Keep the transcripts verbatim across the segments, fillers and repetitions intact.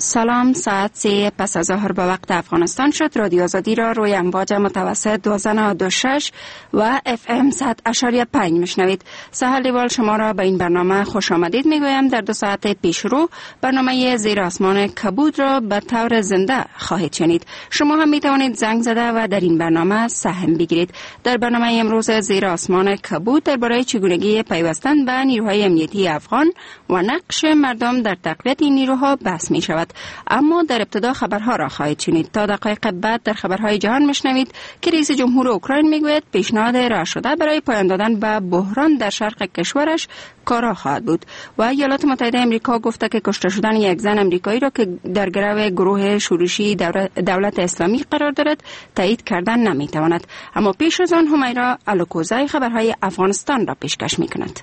سلام، ساعت سه پس از ظهر به وقت افغانستان شد. رادیو آزادی را روی امواج متوسط دوازده نود و شش و اف ام صد اشاری پنج میشنوید. سهل دیوال شما را به این برنامه خوش آمدید میگویم. در دو ساعت پیش رو برنامه زیر آسمان کبود را به طور زنده خواهید شنید. شما هم میتوانید زنگ زده و در این برنامه سهم بگیرید. در برنامه امروز زیر آسمان کبود درباره چگونگی پیوستن به نیروهای امنیتی افغان و نقش مردم در تقویت این نیروها بحث می شود. اما در ابتدا خبرها را خواهید شنید. تا دقایق بعد در خبرهای جهان میشنوید که رئیس جمهور اوکراین میگوید پیشنهاد راه شده برای پایان دادن به بحران در شرق کشورش کارا خواهد بود. و ایالات متحده آمریکا گفته که کشته شدن یک زن آمریکایی را که در گرو گروه شورشی دولت اسلامی قرار دارد تایید کردن نمیتواند. اما پیش از آن همیرا الوکوزای خبرهای افغانستان را پیشکش میکند.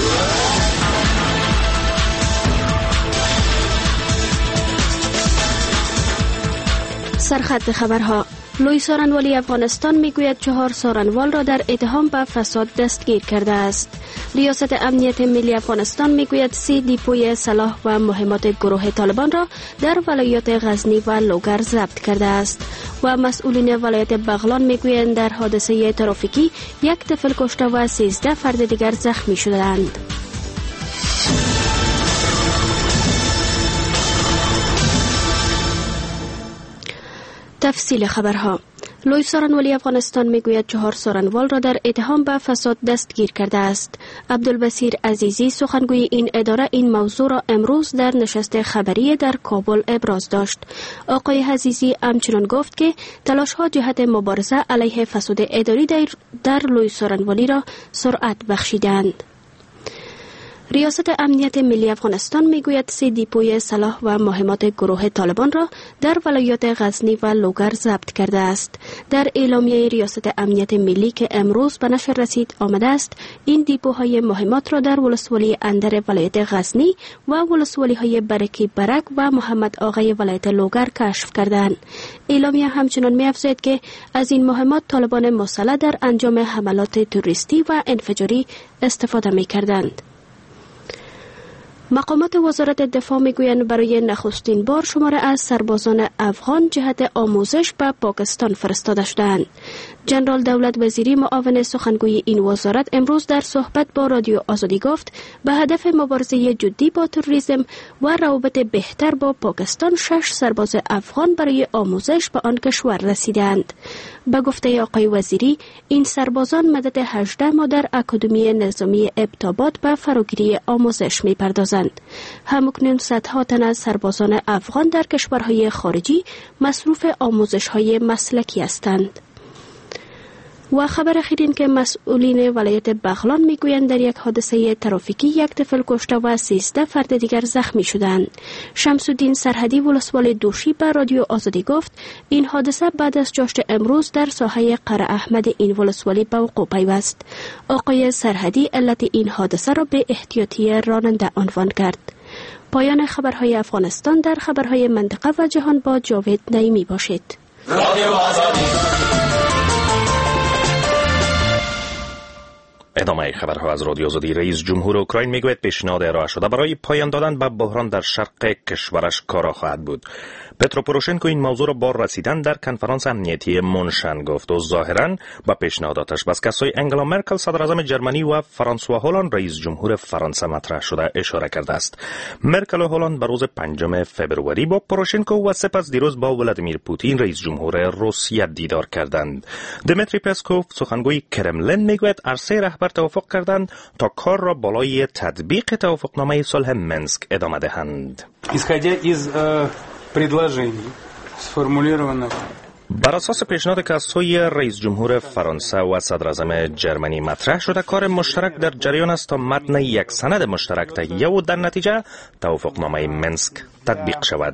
سرخط خبرها. لوی سارنوالی افغانستان میگوید چهار سارنوال را در اتهام به فساد دستگیر کرده است. ریاست امنیت ملی افغانستان میگوید سی دیپوی سلاح و مهمات گروه طالبان را در ولایات غزنی و لوگر ضبط کرده است. و مسئولین ولایت بغلان میگویند در حادثه ترافیکی یک طفل کشته و سیزده فرد دیگر زخمی شدند. تفصیل خبرها. لوی سارنوالی افغانستان میگوید چهار سارنوال را در اتهام به فساد دستگیر کرده است. عبدالبصیر عزیزی سخنگوی این اداره این موضوع را امروز در نشست خبری در کابل ابراز داشت. آقای عزیزی همچنین گفت که تلاش ها جهت مبارزه علیه فساد اداری در, در لوی سارنوالی را سرعت بخشیدند. ریاست امنیت ملی افغانستان میگوید سه دیپوی سلاح و مهمات گروه طالبان را در ولایات غزنی و لوگر ضبط کرده است. در اعلامیه ریاست امنیت ملی که امروز به نشر رسید آمده است این دیپوهای مهمات را در ولسوالی اندر ولایت غزنی و ولسوالی های برکی برک و محمد آقای ولایت لوگر کشف کردند. اعلامیه همچنان می‌افزاید که از این مهمات طالبان مسلح در انجام حملات تروریستی و انفجاری استفاده می‌کردند. مقامات وزارت دفاع میگویند برای نخستین بار شماره از سربازان افغان جهت آموزش به پاکستان فرستاده شدند. جنرال دولت وزیری معاون سخنگوی این وزارت امروز در صحبت با رادیو آزادی گفت به هدف مبارزه جدی با تروریسم و روابط بهتر با پاکستان شش سرباز افغان برای آموزش به آن کشور رسیدند. به گفته آقای وزیری این سربازان مدت هجده ماه در اکادمی نظامی ابتابات به فراگیری آموزش می‌پردازند. همکنون صدها تن از سربازان افغان در کشورهای خارجی مصروف آموزش‌های مسلکی هستند. و خبر اخیر این که مسئولین ولایت بغلان میگویند در یک حادثه ترافیکی یک طفل کشته و سیزده فرد دیگر زخمی شدند. شمس الدین سرحدی ولسوال دوشی به رادیو آزادی گفت این حادثه بعد از جشن امروز در ساحه قره احمد این ولسوالی به وقوع پیوست. آقای سرحدی علت این حادثه را به احتیاطی راننده عنوان کرد. پایان خبرهای افغانستان. در خبرهای منطقه و جهان با جاوید نعیمی باشید. رادیو آزادی. ادامه خبرها از رادیو آزادی. رئیس جمهور اوکراین میگوید پیشنهاد ارائه شده برای پایان دادن به بحران در شرق کشورش کارا خواهد بود. پترو پوروشنکو این موضوع را با رسیدن در کنفرانس امنیتی مونشن گفت و ظاهرا با پیشنهاداتش بس کسای انگلا مرکل صدر اعظم جرمنی و فرانسوا هولند رئیس جمهور فرانسه مطرح شده اشاره کرده است. مرکل و هولند بروز پنجم فوریه با پوروشنکو و سپس دیروز با ولادیمیر پوتین رئیس جمهور روسیه دیدار کردند. دمیتری پسکوف سخنگوی کرملین میگوید عرصه رهبر توافق کردند تا کار را بالای تطبیق توافقنامه صلح منسک ادامه دهند. بر اساس پیشنهاد که از سوی رئیس جمهور فرانسه و صدر اعظم جرمنی مطرح شده کار مشترک در جریان است تا متن یک سند مشترک تهیه و در نتیجه توافقنامه منسک تطبیق شود.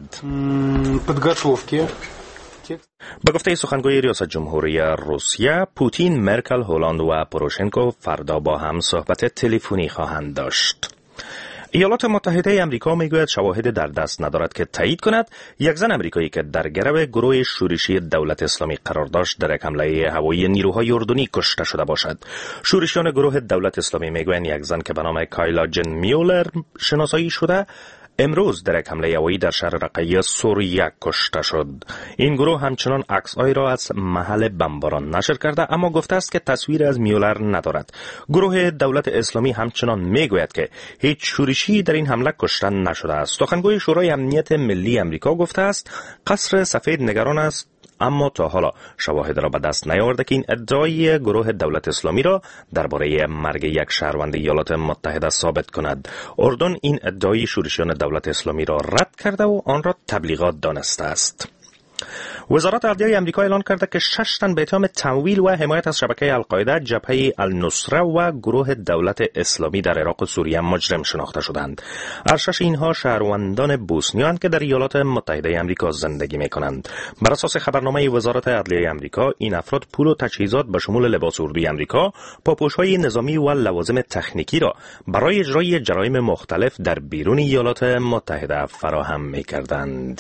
به گفته سخنگوی ریاست جمهوری روسیه پوتین، مرکل، هولند و پوروشنکو فردا با هم صحبت تلفنی خواهند داشت. ایالات متحده آمریکا میگوید شواهد در دست ندارد که تایید کند یک زن آمریکایی که در گرو گروه شورشی دولت اسلامی قرار داشت در یک حمله هوایی نیروهای اردنی کشته شده باشد. شورشیان گروه دولت اسلامی میگویند یک زن که به نام کایلا جن میولر شناسایی شده امروز در یک حمله هوایی در شهر رقه سوریه کشته شد. این گروه همچنان عکس‌هایی را از محل بمباران نشر کرده، اما گفته است که تصویر از میولر ندارد. گروه دولت اسلامی همچنان میگوید که هیچ شورشی در این حمله کشته نشده است. سخنگوی شورای امنیت ملی امریکا گفته است قصر سفید نگران است، اما تا حالا شواهد را به دست نیاورده که این ادعای گروه دولت اسلامی را درباره مرگ یک شهروند ایالات متحده ثابت کند. اردن این ادعای شورشیان دولت اسلامی را رد کرده و آن را تبلیغات دانسته است. وزارت عدلیه آمریکا اعلان کرده که شش تن به اتهام تمویل و حمایت از شبکه القاعده، جبهه النصره و گروه دولت اسلامی در عراق و سوریه مجرم شناخته شدند. هر شش اینها شهروندان بوسنیان که در ایالات متحده آمریکا زندگی می‌کنند. بر اساس خبرنامه وزارت عدلیه آمریکا، این افراد پول و تجهیزات به شمول لباس اردوی آمریکا، پاپوش‌های نظامی و لوازم تکنیکی را برای اجرای جرایم مختلف در بیرون ایالات متحده فراهم می‌کردند.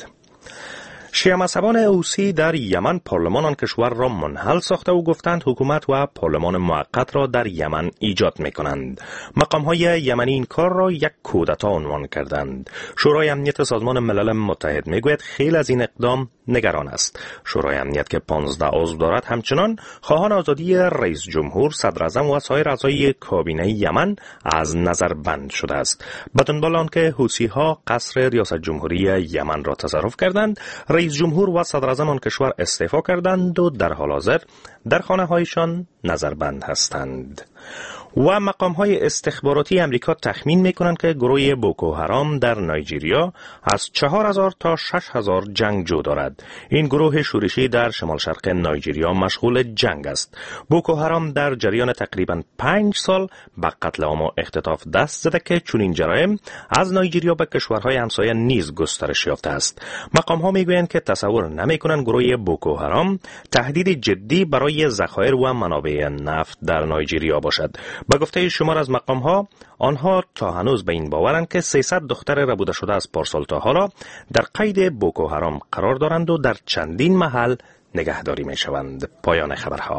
شیعه مذهبان حوثی در یمن پارلمان آن کشور را منحل ساخته و گفتند حکومت و پارلمان موقت را در یمن ایجاد می‌کنند. مقام‌های یمنی این کار را یک کودتا عنوان کردند. شورای امنیت سازمان ملل متحد میگوید خیلی از این اقدام نگران است. شورای امنیت که پانزده عضو دارد همچنان خواهان آزادی رئیس جمهور، صدر اعظم و سایر اعضای کابینه یمن از نظر بند شده است. به دنبال آنکه حوثی‌ها قصر ریاست جمهوری یمن را تصرف کردند، رئیس جمهور و صدر اعظم آن کشور استعفا کردند و در حال حاضر در خانه‌هایشان نظربند هستند. و مقام‌های استخباراتی امریکا تخمین می‌کنند که گروه بوکو حرام در نایجیریا از چهار هزار تا شش هزار جنگجو دارد. این گروه شورشی در شمال شرق نایجیریا مشغول جنگ است. بوکو حرام در جریان تقریباً پنج سال به قتل عام و اختطاف دست زده که چنین جرایم از نایجیریا به کشورهای همسایه نیز گسترش یافته است. مقام‌ها می‌گویند که تصور نمی‌کنند گروه بوکو حرام تهدید جدی برای ذخایر و منابع نفت در نایجیریا باشد. با گفته شمار از مقام‌ها، آنها تا هنوز به این باورند که سیصد دختر ربوده شده از پارسال تا حالا در قید بوکو حرام قرار دارند و در چندین محل نگهداری می‌شوند. پایان خبرها.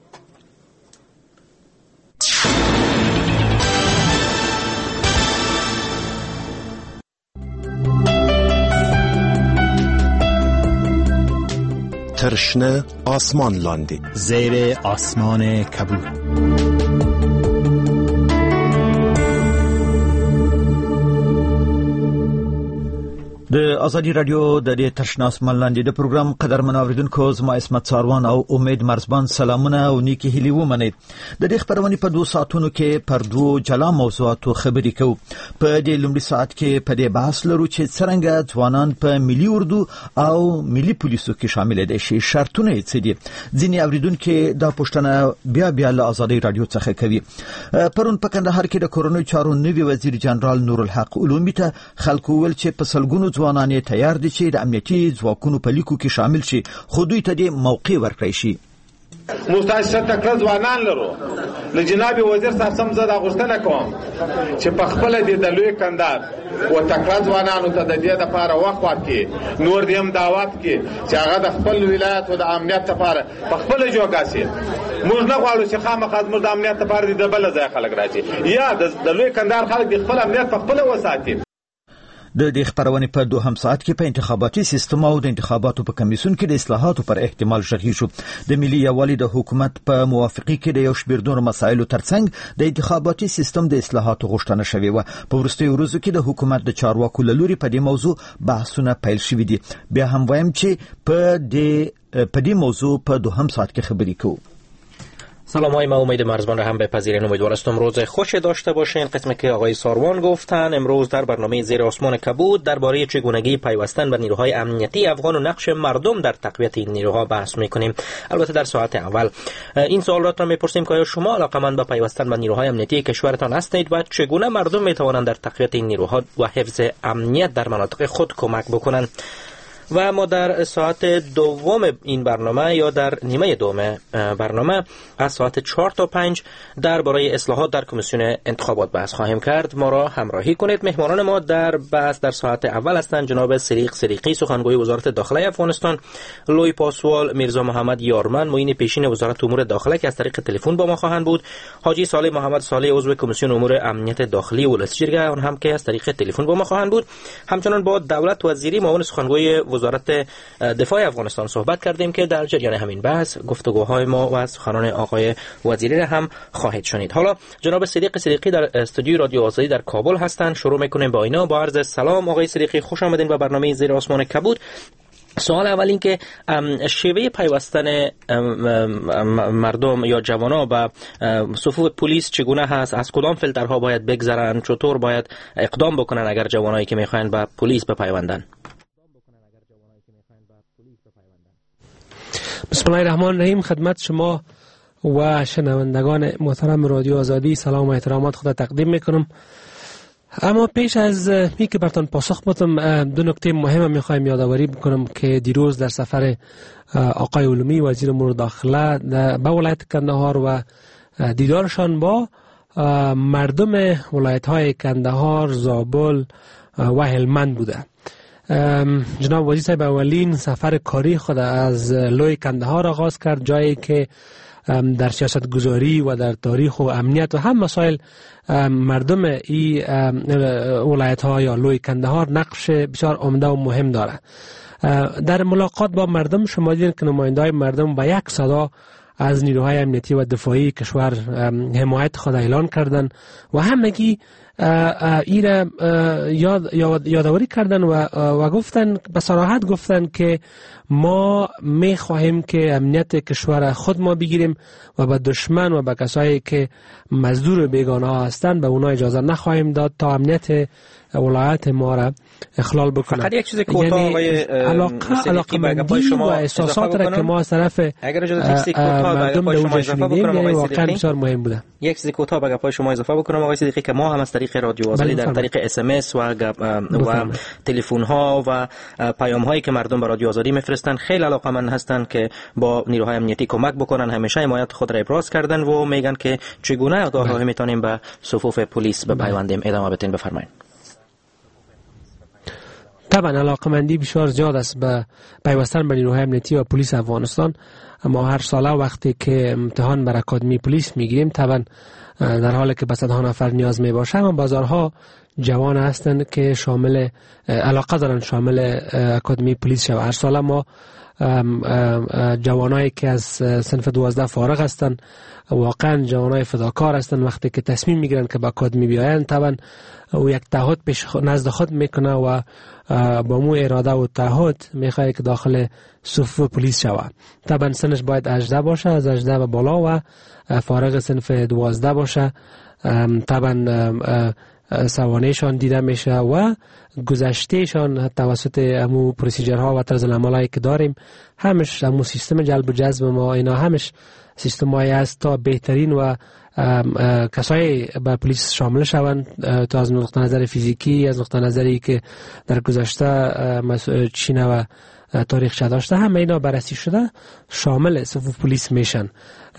ترشنه آسمان لاندی، زیر آسمان کبود. د ازادي رادیو د دې ترشنه آسمان لاندې د پروګرام قدرمن اوریدونکو، زما اسمت ساروان او امید مرزبان سلامونه او نیکی هیلې ومنئ. د دې خبرونې په دوه ساعتونو کې پر دوه جلا موضوعاتو خبرې کوو. په دې لومړي ساعت کې په دې بحث لرو چې څرنګه ځوانان په ملي اردو او ملي پولیسو کې شامل دي شي، شرطونه یې څه دي. ځینې اوریدونکو دا پوښتنه بیا بیا له ازادي رادیو څخه کوي. پرون په کندهار کې د کورونو چارو نوي وزیر جنرال نورالحق علومي ته خلکو ویل چې په سلګونو ځوانان تیار دي چې د امنیتي ځواکونو په لیکو کې شامل شي، خو دوی ته د موقع ورکړی شي. مستعصد تکړه ځوانان لرو. له جناب وزیر صاحب سم زه دا غوښتنه کوم چې په خپل د لوی کندهار و تکړه ځوانانو ته د دې لپاره وخت ورکړي، نور دې هم دعوت کړي چې هغه د خپل ولایت او د امنیت لپاره په خپل جوګاسي. موږ نه غواړو چې خامخا زموږ د امنیت لپاره د بل ځای خلک راځي، یا د لوی کندهار خلک د خپل امنیت په خپل وساتي. د دې خبرونې په دوهم ساعت کې په انتخاباتي سیستم او د انتخاباتو په کمیسیون کې د اصلاحاتو پر احتمال شغی شو. د ملي یووالي د حکومت په موافقه کې د یو شمېر نور مسایلو ترڅنګ د انتخاباتي سیستم د اصلاحاتو غوښتنه شوې و. په وروستیو ورځو کې د حکومت د چارواکو له لوري په دې موضوع بحثونه پیل شوي دي. بیا هم وایم چې په دې په دې موضوع په دوهم ساعت کې خبرې کوو. سلام های، ما امید مرزبان را هم بپذیرین. امیدوار هستم روز خوشی داشته باشین. قسمی که آقای ساروان گفتن امروز در برنامه زیر آسمان کبود درباره چگونگی پیوستن به نیروهای امنیتی افغان و نقش مردم در تقویت این نیروها بحث میکنیم. البته در ساعت اول این سوالات را میپرسیم که آیا شما علاقه‌مند به پیوستن به نیروهای امنیتی کشورتان هستید و چگونه مردم میتوانند در تقویت این نیروها و حفظ امنیت در مناطق خود کمک بکنند. و ما در ساعت دوم این برنامه یا در نیمه دوم برنامه از ساعت چهار تا پنج درباره اصلاحات در کمیسیون انتخابات بحث خواهیم کرد. ما را همراهی کنید. مهمانان ما در بحث در ساعت اول هستند جناب سریق سریقی سخنگوی وزارت داخله افغانستان، لوی پاسوال، میرزا محمد یارمن معین پیشین وزارت امور داخله که از طریق تلفن با ما خواهند بود، حاجی صالح محمد صالح عضو کمیسیون امور امنیت داخلی ولسجرگه آن هم که از طریق تلفن با ما خواهند بود. همچنان با دولت وزیری معاون سخنگوی وزارت دفاع افغانستان صحبت کردیم که در جریان همین بحث گفتگوهای ما و سخنان آقای وزیری را هم خواهید شنید. حالا جناب صدیق صدیقی در استودیوی رادیو آزادی در کابل هستند. شروع میکنیم با اینا. با عرض سلام آقای صدیقی، خوش آمدین به برنامه زیر آسمان کبود. سوال اول این که شیوه پیوستن مردم یا جوانا به صفوف پلیس چگونه هست؟ از کدام فیلترها باید بگذرن؟ چطور باید اقدام بکنن اگر جوانایی که میخواین به پلیس بپیوندن؟ بسم الله الرحمن الرحیم. خدمت شما و شنوندگان محترم رادیو آزادی سلام و احترامات خود تقدیم میکنم. اما پیش از می که براتون پاسخ بدم، دو نکته مهم میخوایم یادآوری بکنم که دیروز در سفر آقای علومی وزیر امور داخله به ولایت کندهار و دیدارشان با مردم ولایت های کندهار، زابل و هلمند بوده. جناب وزیر صاحب اولین سفر کاری خود از لوی کندهار آغاز کرد، جایی که در سیاست گذاری و در تاریخ و امنیت و هم مسائل مردم ای ولایت ها یا لوی کندهار نقش بسیار عمده و مهم داره. در ملاقات با مردم شما دیدین که نماینده های مردم با یک صدا از نیروهای امنیتی و دفاعی کشور حمایت خود اعلان کردند و همگی ایره یاد یادآوری کردن و و گفتن به صراحت گفتن که ما می خواهیم که امنیت کشور خود ما بگیریم و به دشمن و به کسایی که مزدور بیگانه هستند به اونا اجازه نخواهیم داد تا امنیت ولایت ما را اخلال بکنن. فقط یک چیز کوتاه آقای علاقه علاقه مندی و احساسات را که ما از طرف مردم به اونجا شنیدیم یعنی واقعا بسیار مهم بوده. یک چیز کوتاه به گپای شما اضافه بکنم آقای صدیقی که ما هم از طریق رادیو آزادی در طریق اس ام اس و و تلفن ها و پیام هایی که مردم به رادیو آزادی میفرستن خیلی علاقه‌مند هستن که با نیروهای امنیتی کمک بکنن. همیشه حمایت خود را ابراز کردن و میگن که چگونه اقدام میتونیم به صفوف پلیس بپیوندیم. ادامه بدین، بفرمایید. طبعا علاقمندی بسیار زیاد است به پیوستن به نیروهای امنیتی و پلیس افغانستان. ما هر ساله وقتی که امتحان بر اکادمی پلیس میگیریم طبعا در حالی که به صدها نفر نیاز می باشه، اما بازارها جوان هستند که شامل علاقه دارن شامل اکادمی پلیس شوند. هر ساله ما جوانایی که از صنف دوازده فارغ هستند واقعا جوانای فداکار هستند. وقتی که تصمیم میگیرن که به اکادمی بیاین طبعا او یک تعهد پیش نزد خود میکنه و با مو اراده و تعهد میخواد که داخل صفوف پلیس شود. طبعا سنش باید هجده باشه، از هجده به بالا و فارغ صنف دوازده باشه. طبعا سوانهشان دیده میشه و گذشتهشان توسط امو پروسیجرها و طرز العملایی که داریم همش امو سیستم جلب و جذب ما اینا همش سیستم هایی است تا بهترین و کسایی به پلیس شامل شوند تا از نقطه نظر فیزیکی، از نقطه نظری که در گذشته چینه و تاریخ چه داشته، همه اینا بررسی شده شامل صفوف پلیس میشن.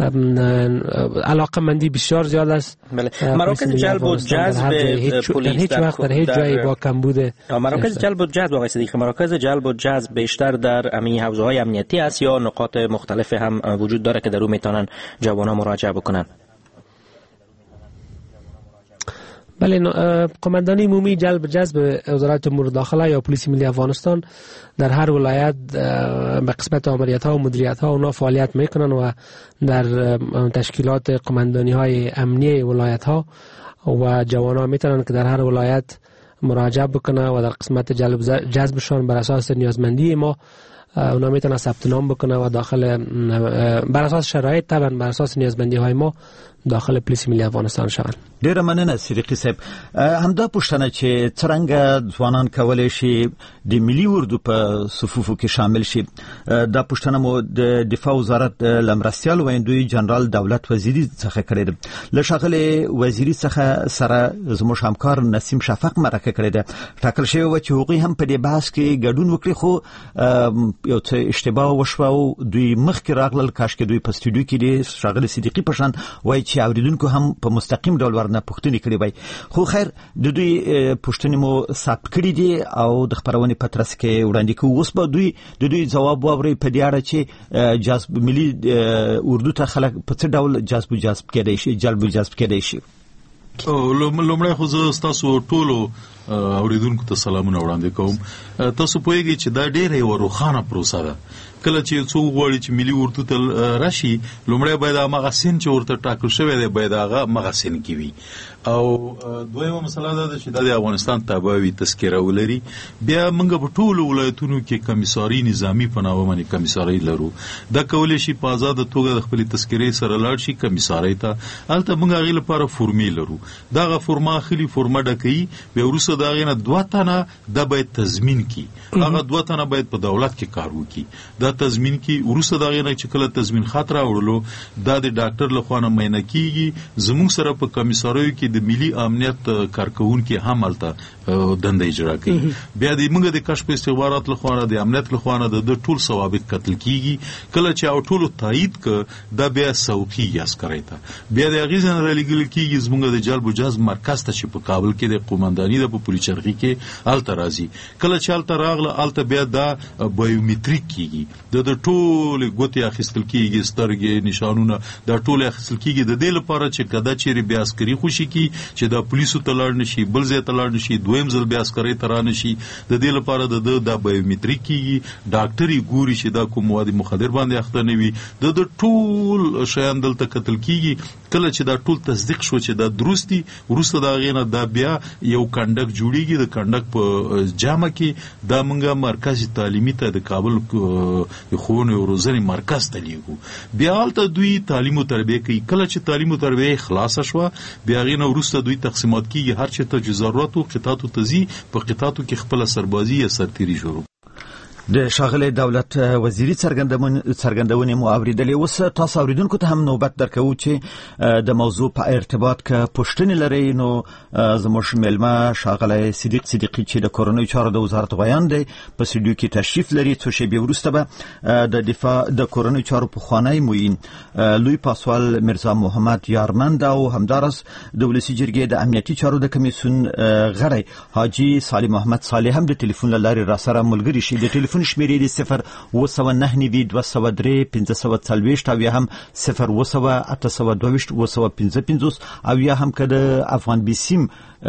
علاقه مندی بسیار زیاد است. بله. مراکز جلب و جذب پلیس در هیچ وقت در هیچ جایی با کم بوده. مراکز جلب و جذب آقای صدیقی، مراکز جلب و جذب بیشتر در امی حوزه‌های امنیتی است یا نقاط مختلف هم وجود داره که در اون میتونن جوانا مراجعه بکنن؟ بله، قماندانی عمومی جلب جذب وزارت امور داخله یا پلیس ملی افغانستان در هر ولایت به قسمت آمریت ها و مدیریت ها اونا فعالیت میکنن و در تشکیلات قماندانی های امنی ولایت ها و جوان ها میتونن که در هر ولایت مراجعه بکنن و در قسمت جلب جذبشان بر اساس نیازمندی ما اونا میتونه ثبت نام بکنه و داخل بر اساس شرایط طبعا بر اساس نیازمندی های ما داخل پلیس ملی افغانستان شوند. ډیره مننه صدیقی صاحب. همدا پوښتنه چې څرنګه ځوانان کولی شي د ملي اردو په صفوفو کې شامل شي، دا پوښتنه مو د دفاع وزارت له مرستیال ویندوی جنرال دولت وزیری څخه کړې ده. له ښاغلي وزیری څخه سره زموږ همکار نسیم شفق مرکه کړې ده. ټاکل شوی و چې هغوی هم په دې بحث کې ګډون وکړي، خو یو څه اشتباه وشوه او دوی مخکې راغلل. کاشکې دوی په سټوډیو کې د ښاغلي صدیقي په شان وایي چې اوریدونکو هم په مستقیم ډول ورنه پوښتنې کړې وای. خو خیر د دوی پوښتنې مو ثبت کړې دي او د خبرونې په ترڅ کې وړاندې کوو. اوس به دوی د دوی ځواب واورئ په دې اړه چې جذب ملي اردو ته خلک په څه ډول جذب جذب کېدای شي جلب جذب کېدای شي. لومړی خو زه ستاسو ټولو اوریدونکو ته سلامونه وړاندې کوم. تاسو پوهیږئ چې دا ډېره یوه روښانه پروسه ده. کله چې څوک غواړي چې ملي اردو ته راشي، لومړی باید هغه سن چې ورته ټاکل شوی دی باید هغه هغه سن کې وي. او دویمه مسله دا ده چې د افغانستان تابعوي تذکره ولري. بیا موږ په ټولو ولایتونو کې کمیساري نظامی په نامه باندې کمیساري لرو. دا کولی شي په آزاده توګه د خپلې تذکرې سره لاړ شي کمیساري ته. هلته موږ هغې لپاره فورمې لرو. دغه فورمه اخلي، فورمه ډکوي، بیا وروسته د هغې نه دوه تنه دا باید تضمین کړي. هغه دوه تنه باید په دولت کې کار وکړي. دا تضمین کړي. وروسته د هغې نه چې کله تضمین خط راوړلو، دا د ډاکټر لخوا نه معاینه کېږي. زموږ سره په کمیساریو کې د ملي امنیت کارکونکي هم هلته دنده اجرا کوي. بیا د موږ د کشف استخبارات لخوا نه د امنیت لخوا نه د ټول سوابق قتل کېږي. کله چې او ټولو تایید که دا بیا سوقي عسکرۍ ته بیا د هغې ځای نه رالیږل کېږي زموږ د جلب و جذب مرکز ته چې په کابل کې د قومنداني ده په پولي چرخي کې هلته راځي. کله چې هلته راغله هلته بیا دا بایومتریک کېږي. د د ټولې ګوتې اخیستل کېږي، سترګې، نشانونه، دا ټول اخیستل کېږي د دې لپاره چې کدا چیرې بیا عسکري خوشي کی چې دا پولیسو ته لاړ نشي، بل ځای ته لاړ نشي، دویم ځل بیا عسکرۍ ته را نشي. د دې لپاره د دا بایومتریک کېږي. ډاکټر یې ګوري چې دا کوم مواد مخدر باندې اخته نه وي. د د ټول شیان دلته کتل کېږي. کله چې دا ټول تصدیق شو چې دا درست دي، وروسته د هغې نه دا بیا یو کنډک جوړیږي. د کنډک په جامه کې دا موږ مرکز تعلیمي ته د کابل ښوونې او روزنې مرکز ته لیږو. بیا هلته دوی تعلیم و تربیه کوي. کله چې تعلیم و تربیه خلاصه شوه، بیا هغې نه وروسته دوی تقسیمات کېږي. هر چېرته چې ضرورت و قطعاتو ته ځي، په قطعاتو کې خپله سربازي یا سرتیري شروع. د ښاغلي دولت وزیری څرګندونې مو اورېدلې. اوس تاسو اوریدونکو ته هم نوبت درکوو چې د موضوع په ارتباط که پوښتنې لرئ، نو زموږ میلمه ښاغلی صدیق صدیقي چې د کورنیو چارو د وزارت غویان دی په سټوډیو کې تشریف لري. څو شېبې وروسته به د دفاع د کورنیو چارو پخوانی معین لوی پاسوال میرزا محمد یارمند او همداراز د ولسي جرګې د امنیتي چارو د کمیسیون غړی حاجي صالح محمد صالح هم د ټلیفون له لارې راسره ملګري شي. د ټلیفون شمیرې د صفر اوه سوه نهه نوي دوه سوه درې پنځه سوه څلوېښت او یا هم صفر اوه سوه اته سوه دوه ویشت اوه سوه پنځه پنځوس او یا هم که د افغان بي سیم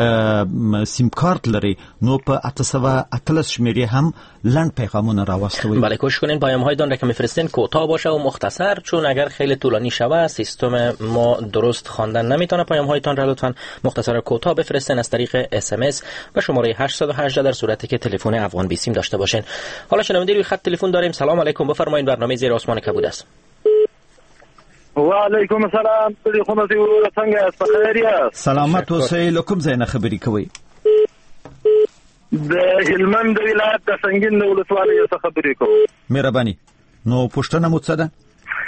سیم کارت لري نو په اته سوه اتلس شمیرې هم لنډ پیغامونه راواستوي. بله، کوشش کنین پیام هایتان را که میفرستین کوتاه باشه و مختصر، چون اگر خیلی طولانی شوه سیستم ما درست خواندن نمیتونه. پیام هایتان را لطفا مختصر و کوتاه بفرستین از طریق اس ام اس به شماره هشت یک هشت در صورتی که تلفن افغان بی سیم داشته باشین. حالا شنونده روی خط تلفن داریم. سلام علیکم، بفرمایید. برنامه زیر آسمان کبود است. و علیکم السلام. دې خدای دې څنګه است؟ بخیر یاست؟ سلامت اوسئ. له کوم ځای نه خبرې کوئ؟ د هلمند ولایت د سنګین د ولسوالۍ څخه خبرې کوم. مهرباني. نو پوښتنه مو څه ده؟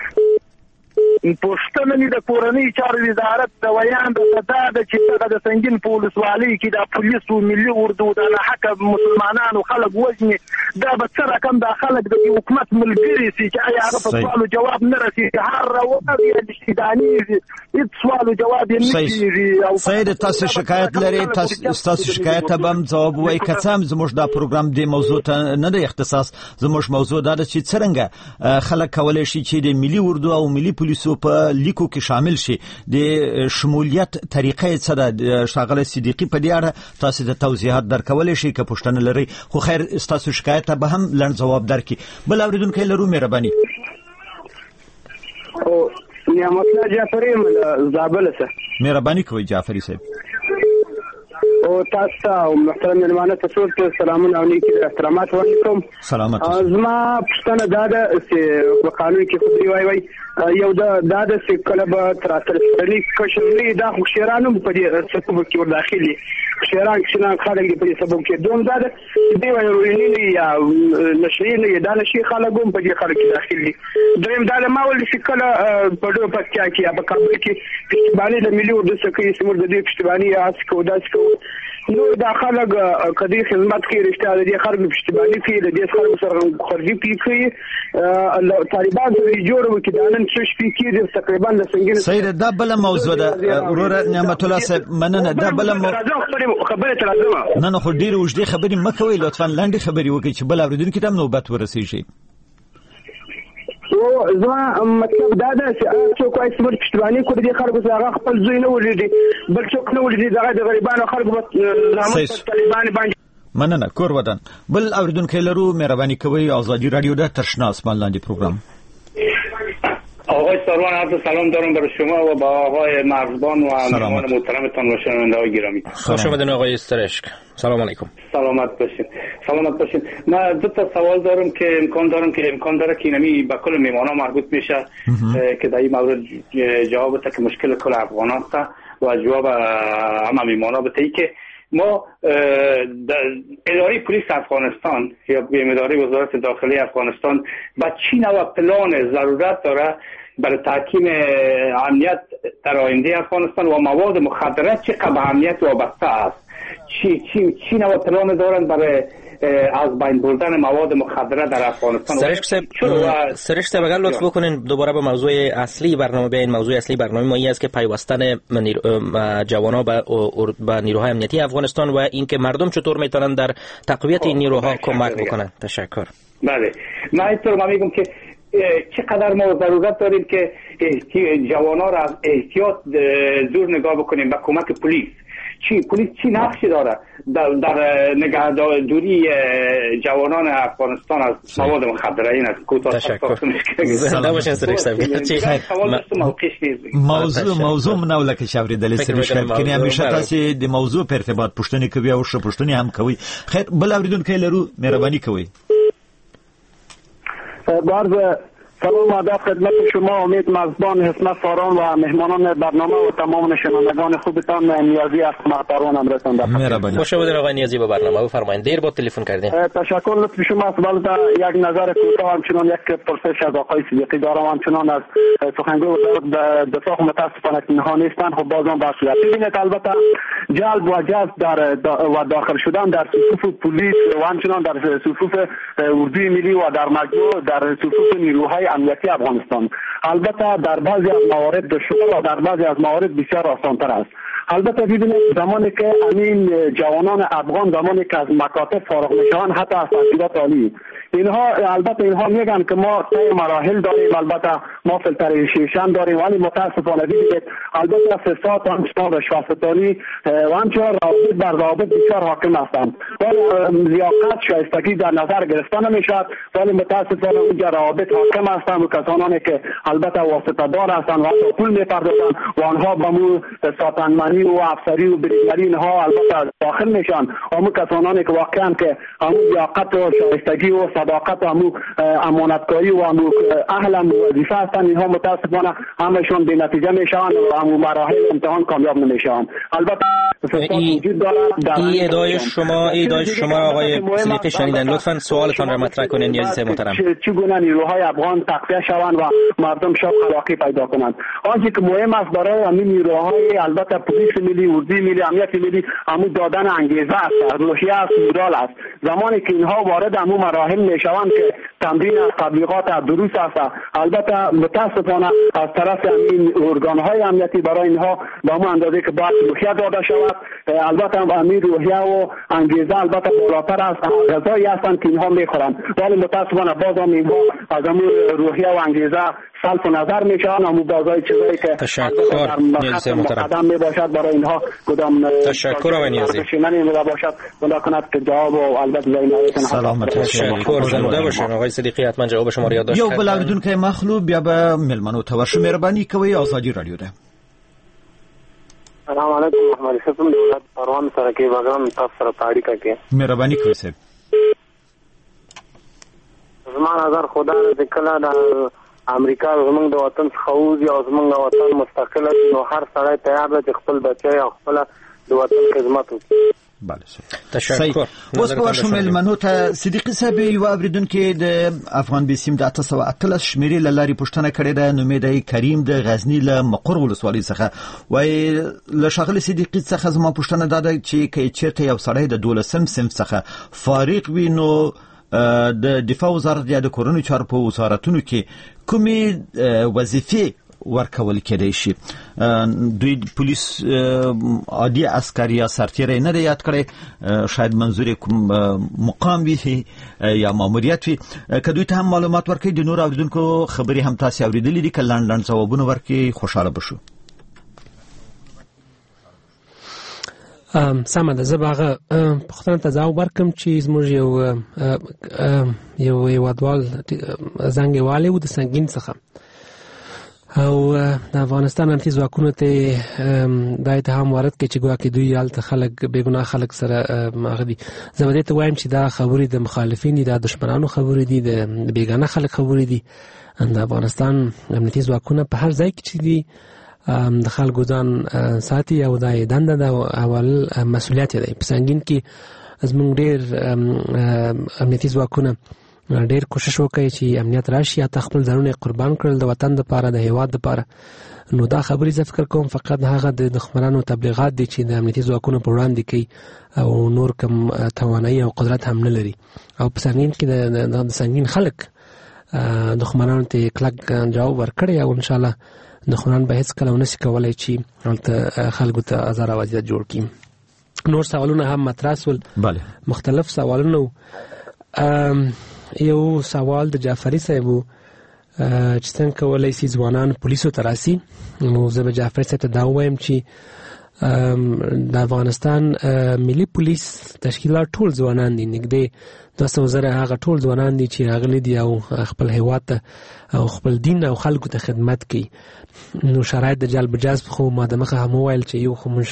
پوښتنه مې د کورنۍ چارو وزارت د ویان د دا د چې د سنگین په ولسوالۍ کې د پولیسو ملي اردو د حق مسلمانانو خلک وژني، دا به څه رقم د خلک د حکومت ملګري سي چې آیا هغه په سوالو جواب نه رسېږي؟ هر روابط یې د شیداني هیڅ سوالو جواب یې نه کېږي. سید، تاسو شکایت لرئ؟ تاسو شکایت ته به هم ځواب ووایئ. که څه هم زموږ دا پروګرام دې موضوع ته نه دی اختصاص، زموږ موضوع دا ده چې څرنګه خلک کولی شي چې د ملي اردو او ملي پولیسو په لیکو کې شامل شي. د شمولیت طریقې څه ده؟ ښاغلی صدیقي په دې اړه تاسو د توضیحات درکولی شئ که پوښتنه لرئ، خو خیر ستاسو شکایت ته به هم لنډ ځواب درکړي. بل اورېدونکی لرو، مهرباني. نعمت الله جعفري زابل سره. مهرباني کوئ جعفري صاحب. او تاسو او محترم مهمانه تاسو ته سلامونه او نیکی احترامات وکړم. سلامات. زما پښتنه دا ده چې په قانون کې خو دی وای وای یو دا د چې کله به تر اصلي کشرلی دا خو شیرانو په دې سبب کې ور داخلي شیران چې خلک په دې سبب کې دوم دا ده دی وای ورینی یا نشي نه دا نشي خلکو په دې خلک داخلي. دریم دا ما ول چې کله په ډو پکیا کې په کابل کې پښتبانی د ملي اردو سکه سمور د دې پښتبانی اس کو داس کو نو دا خلک کدي خدمت کې رښتیا د دې خلک پښتبانی کې د دې خلک سره خرجي پیږي طالبان سره جوړ وکړي دا نن څه شپې کې د تقریبا د سنگین سید دا بل موضوع ده ورور نعمت الله صاحب مننه دا بل خبره تر ازمه نه نه خو ډیر وجدي خبرې مکوي لطفا لاندې خبرې وکړي چې بل اوریدونکو ته نوبت ورسیږي. او زما مطلب دا ده چې څوک وايي چې پښتوني کور دي خلکو سره خپل زوی نه ولري بل څوک نه ولري دغه د غریبانو خلکو زموږ طالبان باندې مننه کور ودان. بل اوریدونکو لرو مهرباني کوي آزادی رادیو ده تشنا اسمان لاندې پروگرام. آقای سروان عرض سلام دارم برای شما و با آقای مرزبان و مهمان محترمتان و شنونده‌های گرامی. خوش آمدین آقای استرشک. سلام علیکم. سلامت باشین. سلامت باشین. من دو تا سوال دارم که امکان دارم که امکان داره که اینمی به کل میمانا مربوط میشه که در این مورد جواب بده که مشکل کل افغان است و جواب همه میمانا بده که ما اداره پلیس افغانستان یا اداره وزارت داخلی افغانستان با چی نوع پلان ضرورت داره برای تحکیم امنیت در آینده افغانستان و مواد مخدره چقدر به امنیت وابسته است؟ چی چی چی نوع پلان دارن برای از بین بردن مواد مخدره در افغانستان؟ سرشک صاحب سرشک صاحب اگر لطف بکنین دوباره به موضوع اصلی برنامه بیاین. موضوع اصلی برنامه ما این است که پیوستن جوانا به به نیروهای امنیتی افغانستان و اینکه مردم چطور میتونن در تقویت این نیروها کمک بکنن. تشکر. بله من اینطور میگم که چقدر ما ضرورت داریم که جوانا را از احتیاط دور نگاه بکنیم به کمک پلیس. چی پلیس چی نقشی داره در, در نگهداری جوانان افغانستان از مواد مخدره؟ این است کوتاه. تشکر. زنده باشین سرش صاحب. موضوع موضوع مناوله که شاوری دلی سرش صاحب کنی همیشه تاسو د موضوع په ارتباط پوښتنه کوي او ش پوښتنه هم کوي. خیر بل اوریدونکو لرو مهرباني کوي. بارز سلام ادب خدمت شما امید مرزبان، حسمت ساران و مهمانان برنامه و تمام شنوندگان خوبتان. نیازی است محترم امرتان در مهربانی. خوش آمدید آقای نیازی به برنامه. بفرمایید. دیر بود تلفن کردین. تشکر لطف شما است. البته یک نظر کوتاه همچنان یک پرسش از آقای صدیقی دارم. همچنان از سخنگوی وزارت دفاع متاسفانه که اینها نیستند. خب بازم بخشیده ببینید البته جلب و جذب در و داخل شدن در صفوف پلیس و همچنان در صفوف اردوی ملی و در مجموع در صفوف نیروهای امنیتی افغانستان البته در بعضی از موارد دشوار و در بعضی از موارد بسیار آسان‌تر است. البته ببینید زمانی که امین جوانان افغان زمانی که از مکاتب فارغ میشوند حتی از تحصیلات عالی اینها البته اینها میگن که ما طی مراحل داریم، البته ما فیلتریشن داریم، ولی متاسفانه ببینید البته فساد و همچنان رشوه‌ستانی و همچنان روابط بر روابط بسیار حاکم هستند. ولی لیاقت شایستگی در نظر گرفته نمیشد، ولی متاسفانه اونجا روابط حاکم هستند و کسانی که البته واسطه دار هستند و حتی پول میپردازند و آنها به مو ساتنمانی و افسری و بریدگری اینها البته داخل میشن. اما کسانی که واقعا که همون لیاقت و شایستگی و صداقت و همون امانتکاری و همون اهل وظیفه هستند، اینها متاسفانه همشون بی نتیجه میشن و همون مراحل امتحان کامیاب نمیشن. البته این ادعای شما ادعای شما آقای صدیقی شنیدن. لطفاً سوالتان را مطرح کنین نیازی محترم. چگونه نیروهای افغان تقویه شوند و مردم شب خلاقی پیدا کنند؟ آنچه که مهم است برای همین نیروهای البته پلیس ملی، اردوی ملی، امنیت ملی همون دادن انگیزه است، روحیه است، مورال است. زمانی که اینها وارد همون مراحل میشوند که تمرین از تبلیغات درست است، البته متاسفانه از طرف این ارگان‌های امنیتی برای اینها به همون اندازه که باید روحیه داده شود. البته همین روحیه و انگیزه البته بالاتر است، غذایی هستند که اینها میخورند، ولی متاسفانه باز هم اینها از همون روحیه و انگیزه صرف نظر میشن. همون بازای چیزایی که تشکر نیازی محترم قدم میباشد برای اینها کدام تشکر آقای نیازی من میباشد خدا کند که جواب و البته زینایتون سلامت. تشکر. زنده باشین آقای صدیقی. حتما جواب شما رو یادداشت کردم. یو بل اوریدونکو که مخلوب بیا به ملمنو توشو مهرباني کوي آزادي رادیو ده. الو السلام علیکم. یو بل اوریدونکو که مخلوب بیا به ملمنو توشو مهرباني کوي آزادي رادیو ده. الو السلام علیکم. السلام علیکم محمد شفیم دولت پروان سره کې باغرام تاسو سره تاریخ کې مهرباني کوئ صاحب. زما نظر خدا دې کله د امریکا زمونږ د وطن خوځي او زمونږ د وطن مستقله نو هر سړی تیار دی چې خپل بچی او خپل د وطن خدمت وکړي. بله تشکر. اوس په ورشو مېلمنو ته صدیقي صاحب یو اورېدونکی د افغان بیسیم د اته سوه اتلس شمېرې له لارې پوښتنه کړې ده. نومېده یې کریم د غزني له مقر ولسوالۍ څخه وایي له ښاغلي صدیقي څخه زما پوښتنه دا ده چې که چېرته یو سړی د دولسم صنف څخه فارغ وي نو د دفاع وزارت یا د کورنیو چارو په وزارتونو کې کومې وظیفې ورکول کېدای شي؟ دوی پولیس عادي عسکر یا سرتیری نه دی یاد کړی، شاید منظور کوم مقام وي یا ماموریت وي. که دوی ته هم معلومات ورکړي د نور اوریدونکو خبرې هم تاسې اورېدلې دي، که لنډ لنډ ځوابونه ورکړي خوشحاله بشو. سمه ده، زه به هغه پوښتنه ته ځواب ورکړم چې زموږ یو یو هېوادوال زنګ یې والی و د سنګین څخه او د افغانستان امنیتي ځواکونو ته دا اتهام وارد کړي چې ګواکې دوی هلته خلک بېګناه خلک سره هغه دي. زه به دې ته وایم چې دا خبرې د مخالفین دي، دا دشمنانو خبرې دي، د بېګانه خلک خبرې دي. د افغانستان امنیتي ځواکونه په هر ځای کې چې دي د خلکو ځان ساتي او دا یې دنده ده او اول مسؤلیت دی. په سنګین کې زموږ ډېر امنیتي ځواکونه ډېر کوشش وکړي چې امنیت راشي، یا خپل ځانونه قربان کړل د وطن دپاره، د هېواد دپاره. نو دا خبرې زه فکر کوم فقط هغه د دښمنانو تبلیغات دي چې د امنیتي ځواکونو په وړاندې کوي او نور کم توانایي او قدرت هم نه لري. او په سنګین کې د سنګین خلک دښمنانو ته کلک جواب ورکړی او انشاءالله دښمنان به هېڅ کله ونه شي کولی چې هلته خلکو ته ازاره وضعیت جوړ کړي. نور سوالونه هم مطرح سول، مختلف سوالونه و. یو سوال د جعفري صاحب و چې څنګه کولی شي ځوانان پولیسو ته راسي. نو زه به جعفري صاحب ته دا ووایم چې د افغانستان ملي پولیس تشکیلات ټول ځوانان دي، نږدې دوه سوه زره هغه ټول ځوانان دي چې راغلي دي او خپل هېواد ته او خپل دین او خلکو ته خدمت کوي. نو شرایط د جلب جذب خو ما د مخه هم وویل چې یو خو موږ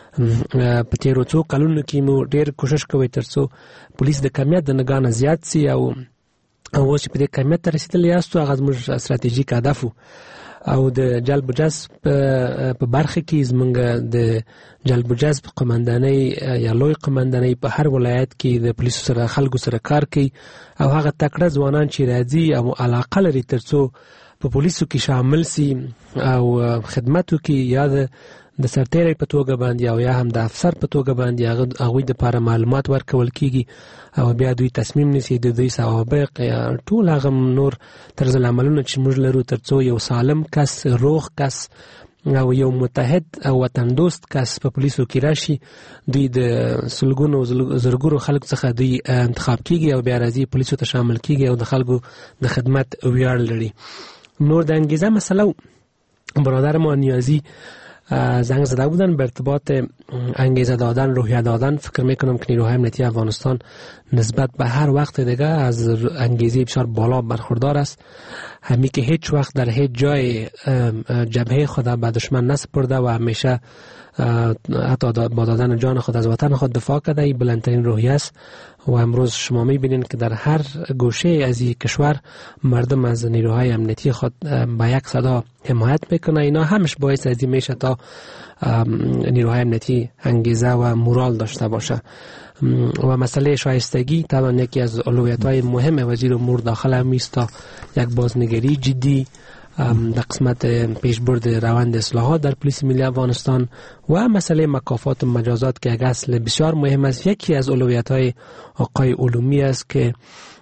په تېرو څو کلونو کې مو ډېر کوشش کوئ تر څو پولیس د کمیت د نګاه نه زیات سي او اوس چې په دې کمیت ته رسېدلي یاستو هغه زموږ استراتیژیک هدف و. او د جلب جذب په برخه کې زمونږ د جلب جذب قمندانۍ یا لوی قمندانۍ په هر ولایت کې د پولیسو سره خلکو سره کار کوي او هغه تکړه ځوانان چې راځي او علاقه لري تر څو په پولیسو کې شامل سي او خدمت وکړي، یا د سرتیری په توګه باندې او یا هم د افسر په توګه باندې هغوی دپاره معلومات ورکول کېږي او بیا دوی تصمیم نیسي د دوی سوابق یا ټول هغه نور طرز العملونه چې موږ لرو تر څو یو سالم کس، روغ کس او یو متحد او وطن دوست کس په پولیسو کې راشي. دوی د سلګونو زرګونو خلکو څخه دوی انتخاب کېږي او بیا راځي پولیسو ته شامل کېږي او د خلکو د خدمت ویاړ لري. نور د انگیزه مسئله برادر ما نیازی زنگ زده بودن به ارتباط انگیزه دادن، روحیه دادن. فکر میکنم که نیروهای امنیتی افغانستان نسبت به هر وقت دیگه از انگیزه بسیار بالا برخوردار است، همی که هیچ وقت در هیچ جای جبهه خود به دشمن نسپرده و همیشه حتی با دادن جان خود از وطن خود دفاع کرده. این بلندترین روحیه است و امروز شما میبینید که در هر گوشه از این کشور مردم از نیروهای امنیتی خود با یک صدا حمایت میکنه. اینا همش باعث از این میشه تا نیروهای امنیتی انگیزه و مورال داشته باشه. و مسئله شایستگی طبعا یکی از اولویت‌های مهم وزیر امور داخل هم است تا یک بازنگری جدی در قسمت پیشبرد روند اصلاحات در پلیس ملی افغانستان و مسئله مکافات و مجازات که یک اصل بسیار مهم است. یکی از اولویت‌های آقای علومی است که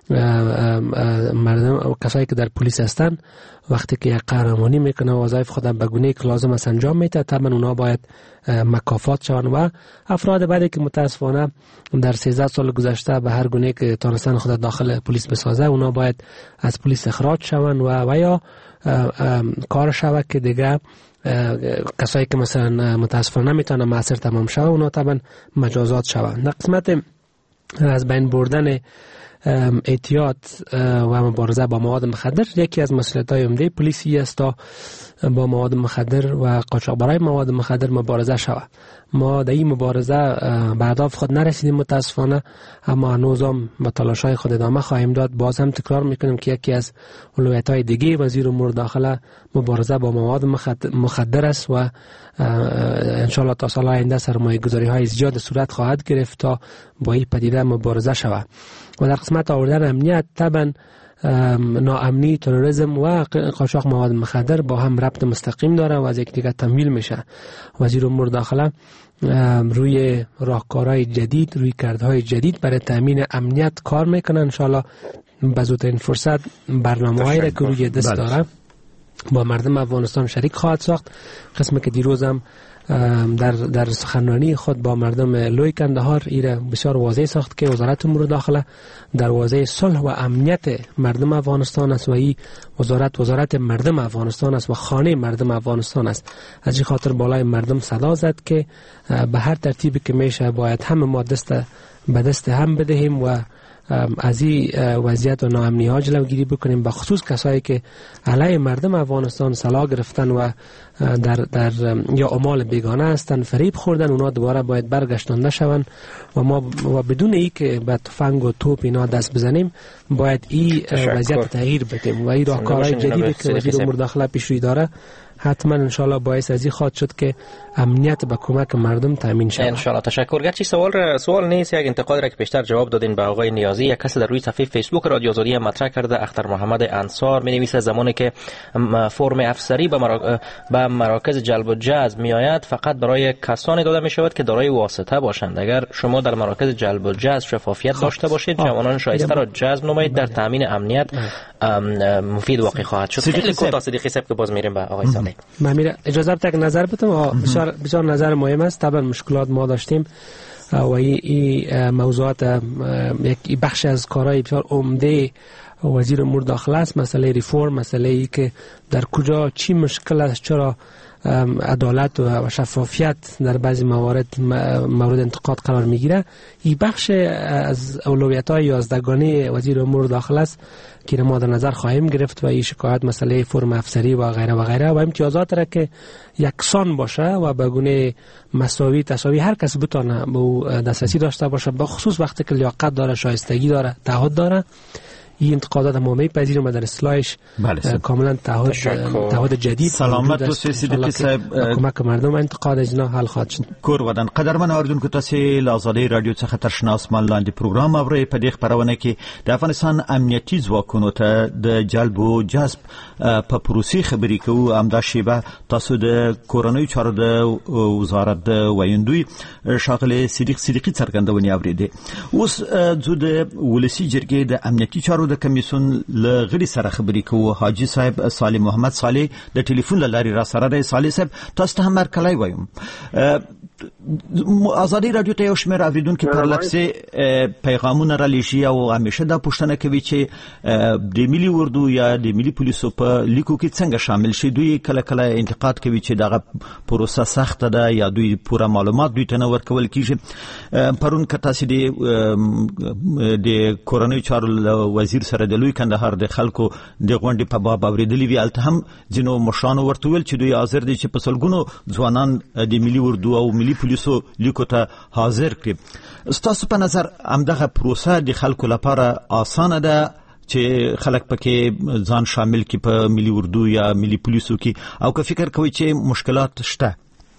مردم و کسایی که در پلیس هستند وقتی که یک قهرمانی میکنه و وظایف خود به گونه‌ای که لازم است انجام میده، طبعا اونا باید مکافات شوند و افراد بعدی که متاسفانه در سیزده سال گذشته به هر گونه‌ای که تانستن خود داخل پلیس بسازه اونا باید از پلیس اخراج شوند و و یا کار شود که دیگه کسایی که مثلا متاسفانه نمیتونه معصر تمام شود اونا طبعا مجازات شوند. در قسمت از بین بردن احتیاط و مبارزه با مواد مخدر یکی از مسئولیت‌های عمده پلیسی است تا با مواد مخدر و قاچاقبرای مواد مخدر مبارزه شود. ما در این مبارزه به اهداف خود نرسیدیم متاسفانه، اما هنوز هم با تلاش‌های خود ادامه خواهیم داد. باز هم تکرار میکنیم که یکی از اولویت‌های دیگه وزیر امور داخله مبارزه با مواد مخدر است و انشالله تا سال آینده سرمایه‌گذاری‌های زیاد صورت خواهد گرفت تا با این پدیده مبارزه شود. و در قسمت آوردن امنیت طبعا ناامنی، تروریسم و قاچاق مواد مخدر با هم ربط مستقیم داره و از یک دیگه تمویل میشه. وزیر امور داخله روی راهکارهای جدید، روی کردهای جدید برای تامین امنیت کار میکنه. انشالله به زودترین فرصت برنامه‌هایی را که روی دست داره با مردم افغانستان شریک خواهد ساخت. قسمی که دیروز هم در در سخنرانی خود با مردم لوی کندهار ایره بسیار واضح ساخت که وزارت امور داخله دروازه صلح و امنیت مردم افغانستان است و این وزارت وزارت مردم افغانستان است و خانه مردم افغانستان است. از این خاطر بالای مردم صدا زد که به هر ترتیبی که میشه باید همه ما دست به دست هم بدهیم و از این وضعیت و ناامنی ها جلوگیری بکنیم، به خصوص کسایی که علیه مردم افغانستان سلاح گرفتن و در در یا اعمال بیگانه هستند، فریب خوردن، اونا دوباره باید برگشتانده شوند و ما و بدون ای که به تفنگ و توپ اینا دست بزنیم باید این وضعیت تغییر بدیم و این راهکارهای جدیدی که وزیر امور داخله پیش روی داره حتما انشالله باعث ازی خواهد شد که امنیت به کمک مردم تامین شود. انشالله. تشکر. گرچه سوال را سوال نیست، یک انتقاد را که پیشتر جواب دادین به آقای نیازی، یک کس در روی صفحه فیسبوک رادیو آزادی مطرح کرده. اختر محمد انصار می‌نویسه زمانی که فرم افسری به مراکز, به مراکز جلب و جذب میآید فقط برای کسانی داده می شود که دارای واسطه باشند. اگر شما در مراکز جلب و جذب شفافیت داشته باشید، جوانان شایسته را جذب نمایید، در تامین امنیت مفید واقع خواهد شد. خیلی کوتاه صدیقی صاحب که باز میریم به آقای صالح. من میره اجازه بدید نظر بدم. بسیار بسیار نظر مهم است. طبعا مشکلات ما داشتیم و این موضوعات یک بخش از کارهای بسیار عمده وزیر امور داخله است. مسئله ریفورم، مسئله ای که در کجا چی مشکل است، چرا عدالت و شفافیت در بعضی موارد مورد انتقاد قرار میگیره. این بخش از اولویت‌های یازدگانه وزیر امور داخله است که ما در نظر خواهیم گرفت و این شکایت مسئله فرم افسری و غیره و غیره و امتیازات را که یکسان باشه و به گونه مساوی تساوی هر کس بتونه به دسترسی داشته باشه، به خصوص وقتی که لیاقت داره، شایستگی داره، تعهد داره. این انتقادات ما میپذیریم و در اصلاحش کاملا تعهد تعهد جدید سلامت و صدیقی صاحب کمک مردم انتقاد از اینا حل خواهد شد. کور ودان قدرمن اوریدونکو تاسو له آزادۍ رادیو څخه ترشناس ملاندې پروګرام اورئ. په دې خپرونه کې د افغانستان امنیتي ځواکونو ته د جلب او جذب په پروسې خبرې کوو. همدا شیبه تاسو د کورنیو چارو د وزارت د ویندوی ښاغلی صدیق صدیقي څرګندونې اورېدې. اوس ځو د ولسي جرګې د امنیتي چارو د کمیسیون له غړي سره خبرې کوو. حاجی صاحب صالح محمد صالح د ټلیفون له لارې را سره دی. صالح صاحب تاسو ته هم هرکلی وایم. آزادی رادیو ته یو شمېر اورېدونکي پر لفظي پیغامونه را لیږي او همیشه دا پوښتنه کوي چې د ملي اردو یا د ملي پولیسو په لیکو کې څنګه شامل شي. دوی کله کله انتقاد کوي چې دغه پروسه سخته ده یا دوی پوره معلومات دوی ته نه ورکول کیږي. پرون که تاسو د کورنیو چارو وزیر سره د لوی کندهار د خلکو د غونډې په باب اورېدلي وي، هلته هم ځینو مشرانو ورته ویل چې دوی حاضر دي چې په سلګونو ځوانان د ملي اردو او ملي پولیسو لیکو ته حاضر کړي. ستاسو په نظر همدغه پروسه د خلکو لپاره اسانه ده چې خلک پکې ځان شامل کړي په ملي اردو یا ملي پولیسو کې، او که فکر کوي چې مشکلات شته؟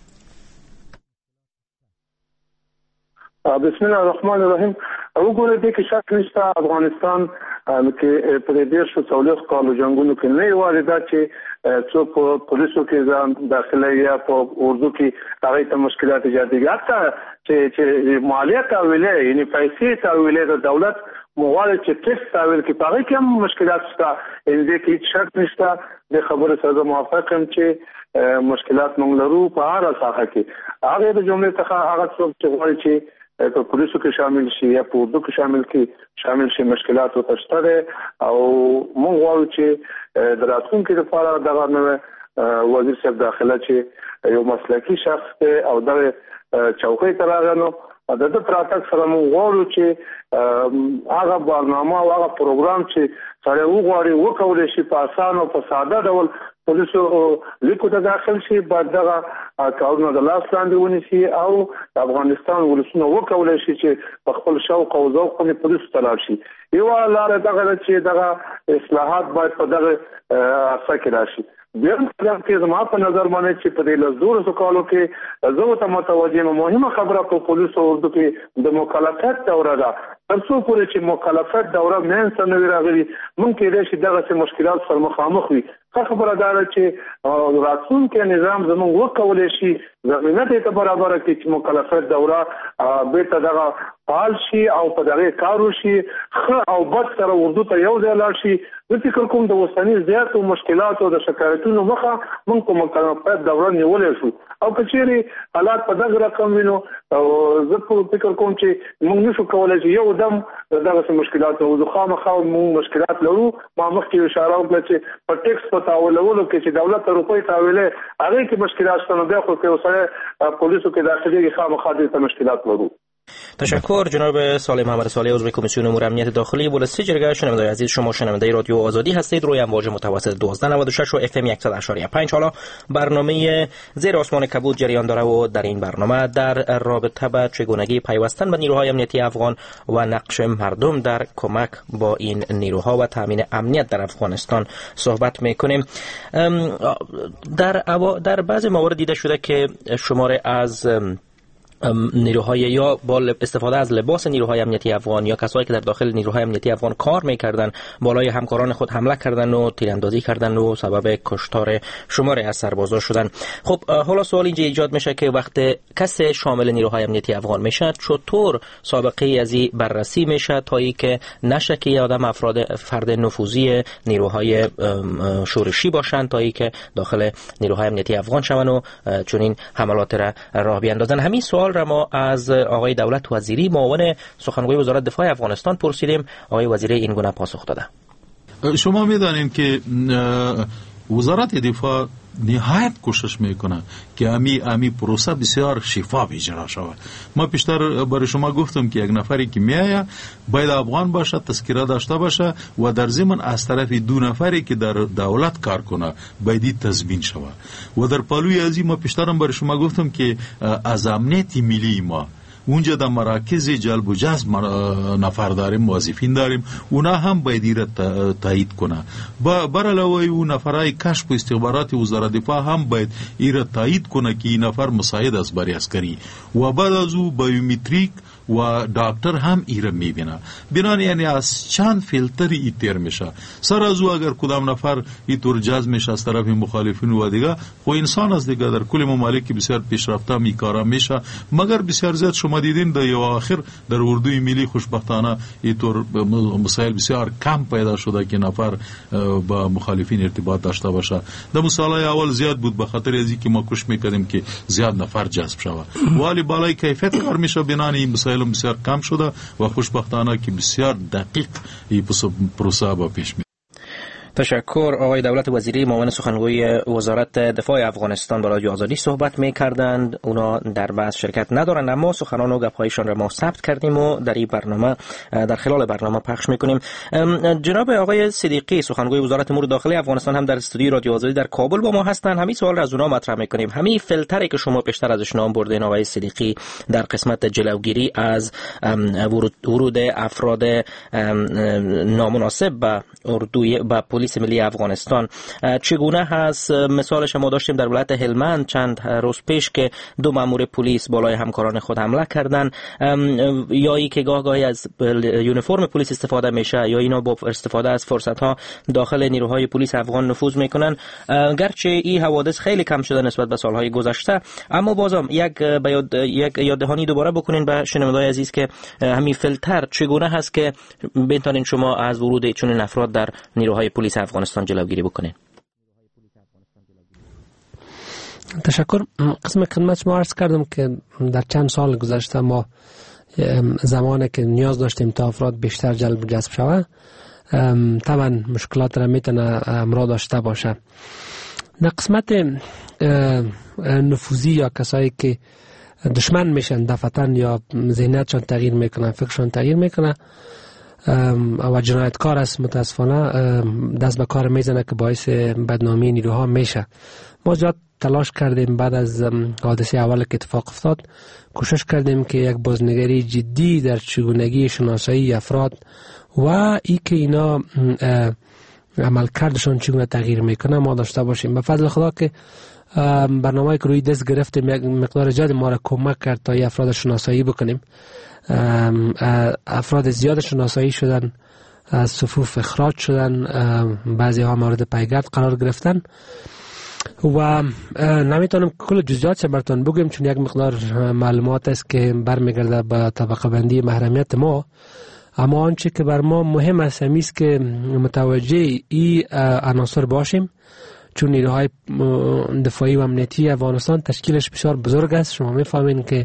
بسم الله الرحمن الرحیم. وګورئ دې کې شک نشته افغانستان کې په دې شو څولېخ کالو جنگونو کې نه یوازې دا چې څو په پولیسو کې ځان داخله یا په اردو کې هغه ته مشکلات ایجاد دي، حتی چې چې مالیه تحویلې یعنی پیسې تحویلې د دولت مغواړي چې ټیکس تحویل کې هغه کې هم مشکلات شته. ان دې کې شک نشته. د خبرو سره موافق یم چې مشکلات موږ لرو په هر ساحه کې. هغه د جملې څخه هغه څوک چې غواړي چې په پولیسو کې شامل شي یا په اردو کې شامل کې شامل شي مشکلات او تشتره او موږ غواړو چې د راتلونکي لپاره دغه نوې وزیر صاحب داخله چې یو مسلکي شخص او د چوکۍ ته راغلو د د پراتک سره موږ غواړو چې هغه برنامه او هغه پروګرام چې سره وغواړي وکولای شي په اسانه او په ساده ډول پولیسو لیکو ته داخل شي بعد دغه کارونه د لاس لاندې ونیسي او د افغانستان ولسونه وکولای شي چې په خپل شوق او ذوق باندې پولیسو ته لاړ شي. یو لاره دغه چې دغه اصلاحات باید په دغه اساس کې راشي. بیا هم چې زما په نظر باندې چې په دې لزور کالو کې زه ته متوجه مهمه خبره په پولیسو اردو کې د مکلفیت دوره ده. تر څو پورې چې مکلفیت دوره مینس نه وي راغلي ممکن دې شي دغه مشکلات سره مخامخ وي. خبره ده چې راتلونکي نظام زموږ وکولای شي زمينه ته برابر کړي چې مکلفیت دوره به ته دغه فعال شي او په دغه کار وشي خو او بد سره اردو ته یو ځای لاړ شي. د فکر کوم د وسنی زیاتو مشکلات او د شکایتونو مخه موږ په مکلفیت دوره نیولې شو او کچېری حالات په دغه رقم وینو او زه په فکر کوم چې موږ نشو کولای چې یو دم دغه مشکلات او خامخا موږ مشکلات لرو. ما مخکې اشاره وکړه چې په ټیکس په تاولولو کې چې دولت روپۍ تاولې هغه کې مشکلات شته نو د خو کې اوسه پولیسو کې داخلي خامخا د مشکلات لرو. تشکر جناب صالح محمد صالح عضو کمیسیون امور امنیت داخلی بولستی جرگه. شنوندگان عزیز شما شنونده رادیو آزادی هستید روی امواج متوسط دوازده نود و شش و اف ام صد و شش و پنج. حالا برنامه زیر آسمان کبود جریان داره و در این برنامه در رابطه با چگونگی پیوستن به نیروهای امنیتی افغان و نقش مردم در کمک با این نیروها و تامین امنیت در افغانستان صحبت میکنیم. در در بعضی موارد دیده شده که شماره از نیروهای یا با استفاده از لباس نیروهای امنیتی افغان یا کسایی که در داخل نیروهای امنیتی افغان کار میکردن بالای همکاران خود حمله کردن و تیراندازی کردن و سبب کشتار شماری از سربازا شدن. خب حالا سوال اینجا ایجاد میشه که وقتی کسی شامل نیروهای امنیتی افغان میشه چطور سابقه ای از این بررسی میشه تا ای که نشه که آدم افراد فرد نفوذی نیروهای شورشی باشن تا ای که داخل نیروهای امنیتی افغان شون و چنین حملات را راه بیاندازن. همین سوال را ما از آقای دولت وزیری معاون سخنگوی وزارت دفاع افغانستان پرسیدیم. آقای وزیری این گونه پاسخ داده. شما میدانید که وزارت دفاع نهایت کوشش میکنه که امی امی پروسه بسیار شفاف اجرا شود. ما پیشتر برای شما گفتم که یک نفری که میآید باید افغان باشه، تذکره داشته باشه و در ضمن از طرف دو نفری که در دولت کار کنه باید تضمین شود. و در پالوی ازی ما پیشترم برای شما گفتم که از امنیت ملی ما اونجا در مراکز جلب و جذب نفر داریم، موظفین داریم، اونا هم باید ایره تایید کنه. بر علاوه اون نفرای کشف و استخبارات وزارت دفاع هم باید ایره تایید کنه که این نفر مساعد است برای عسکری و بعد از او بایومتریک و دکتر هم ایره میبینه. بنان یعنی از چند فیلتر ای تیر میشه. سر از او اگر کدام نفر اینطور جذب میشه از طرف مخالفین و دیگه خو انسان از دیگه در کل ممالک بسیار پیشرفته می کارا میشه. مگر بسیار زیاد شما دیدین در یو آخر در اردوی ملی خوشبختانه اینطور مسائل بسیار کم پیدا شده که نفر با مخالفین ارتباط داشته باشه. در مسائل اول زیاد بود به خاطر ازی که ما کوشش میکردیم که زیاد نفر جذب شود. ولی بالای کیفیت کار میشه بنان این مسائل بسیار کم شده و خوشبختانه که بسیار دقیق این پروسه با پیش می. تشکر. آقای دولت وزیری معاون سخنگوی وزارت دفاع افغانستان با رادیو آزادی صحبت می کردند. اونا در بحث شرکت ندارند اما سخنان و گپ‌هایشان را ما ثبت کردیم و در این برنامه در خلال برنامه پخش میکنیم. جناب آقای صدیقی سخنگوی وزارت امور داخلی افغانستان هم در استودیوی رادیو آزادی در کابل با ما هستند. همین سوال را از اونا مطرح میکنیم. همین فیلتری که شما پیشتر ازش نام بردین آقای صدیقی در قسمت جلوگیری از ورود افراد نامناسب به اردوی به پلیس ملی افغانستان چگونه هست؟ مثالش ما داشتیم در ولایت هلمند چند روز پیش که دو مأمور پلیس بالای همکاران خود حمله کردن، یا ای که گاه گاهی از یونیفرم پلیس استفاده میشه یا اینا با استفاده از فرصت ها داخل نیروهای پلیس افغان نفوذ میکنن. گرچه این حوادث خیلی کم شده نسبت به سالهای گذشته اما بازم یک بیاد یک یاددهانی دوباره بکنین به شنوندگان عزیز که همین فیلتر چگونه هست که بتونین شما از ورود چنین افراد در نیروهای پلیس افغانستان جلوگیری بکنین. تشکر. قسم خدمت شما عرض کردم که در چند سال گذشته ما زمانی که نیاز داشتیم تا افراد بیشتر جلب جذب شود طبعا مشکلات را میتونه امرا داشته باشه. در قسمت نفوذی یا کسایی که دشمن میشن دفعتاً یا ذهنیتشان تغییر میکنن، فکرشان تغییر میکنه و جنایتکار است متاسفانه دست به کار میزنه که باعث بدنامی نیروها میشه. ما زیاد تلاش کردیم بعد از حادثه اول که اتفاق افتاد، کوشش کردیم که یک بازنگری جدی در چگونگی شناسایی افراد و ای که اینا عملکردشان چگونه تغییر میکنه ما داشته باشیم. به فضل خدا که برنامه که روی دست گرفتیم یک مقدار زیاد ما را کمک کرد تا ای افراد شناسایی بکنیم. افراد زیاد شناسایی شدن، از صفوف اخراج شدن، بعضی ها مورد پیگرد قرار گرفتن و نمیتونم کل جزئیات براتون بگم چون یک مقدار معلومات است که برمیگرده به طبقه بندی محرمیت ما. اما آنچه که بر ما مهم است همی است که متوجه این عناصر باشیم، چون نیروهای دفاعی و امنیتی افغانستان تشکیلش بسیار بزرگ است. شما میفهمین که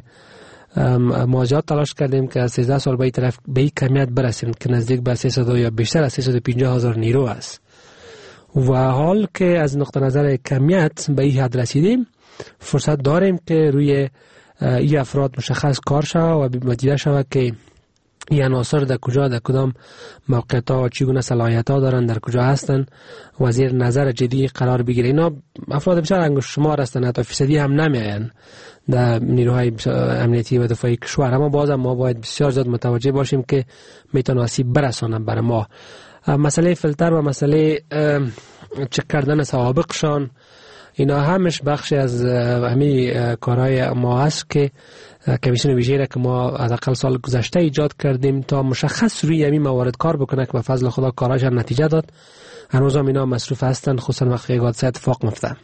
ما زیاد تلاش کردیم که از سیزده سال به این طرف به این کمیت برسیم که نزدیک به سیصد یا بیشتر از سیصد و پنجاه هزار نیرو است و حال که از نقطه نظر کمیت به این حد رسیدیم فرصت داریم که روی این افراد مشخص کار شود و دیده شود که این عناصر در کجا، در کدام موقعیت ها و چگونه صلاحیت ها دارن، در کجا هستن و زیر نظر جدی قرار بگیره. اینا افراد بسیار انگشت شمار هستند، حتی فیصدی هم نمیآیند در نیروهای امنیتی و دفاعی کشور. اما بازم ما باید بسیار زیاد متوجه باشیم که میتونه آسیب برسانه بر ما. مسئله فیلتر و مسئله چک کردن سوابقشان اینا همش بخشی از همین کارهای ما است که کمیسیون ویژه‌ای را که ما از اقل سال گذشته ایجاد کردیم تا مشخص روی همین موارد کار بکنه که به فضل خدا کاراش هم نتیجه داد. هنوز هم اینا مصروف هستند، خصوصا وقتی یک حادثه اتفاق میفته.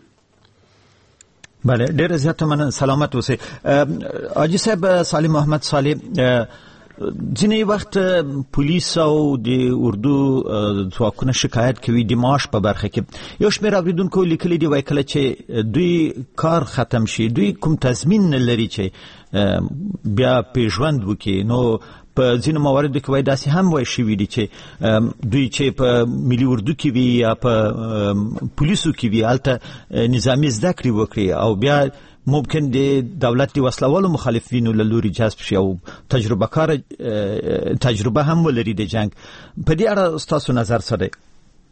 بله، ډیر زیات من سلامت اوسئ. حاجی صاحب صالح محمد صالح، ځینې وخت پولیس او د اردو ځواکونه شکایت کوي د معاش په برخه کې. یو شمېر اورېدونکو لیکلي دي وایي کله چې دوی کار ختم شي دوی کوم تضمین نه لري چې بیا پیژوند وکړي. نو په ځینو مواردو کې وایي داسې هم وایي شوي دي چې دوی چې په ملي اردو کې وي یا په پولیسو کې وي هلته نظامي زده کړې وکړي او بیا ممکن د دولت د وسلوالو مخالفینو له لوري جذب شي او تجربه کار تجربه هم ولري د جنگ. په دې اړه ستاسو نظر څه دی؟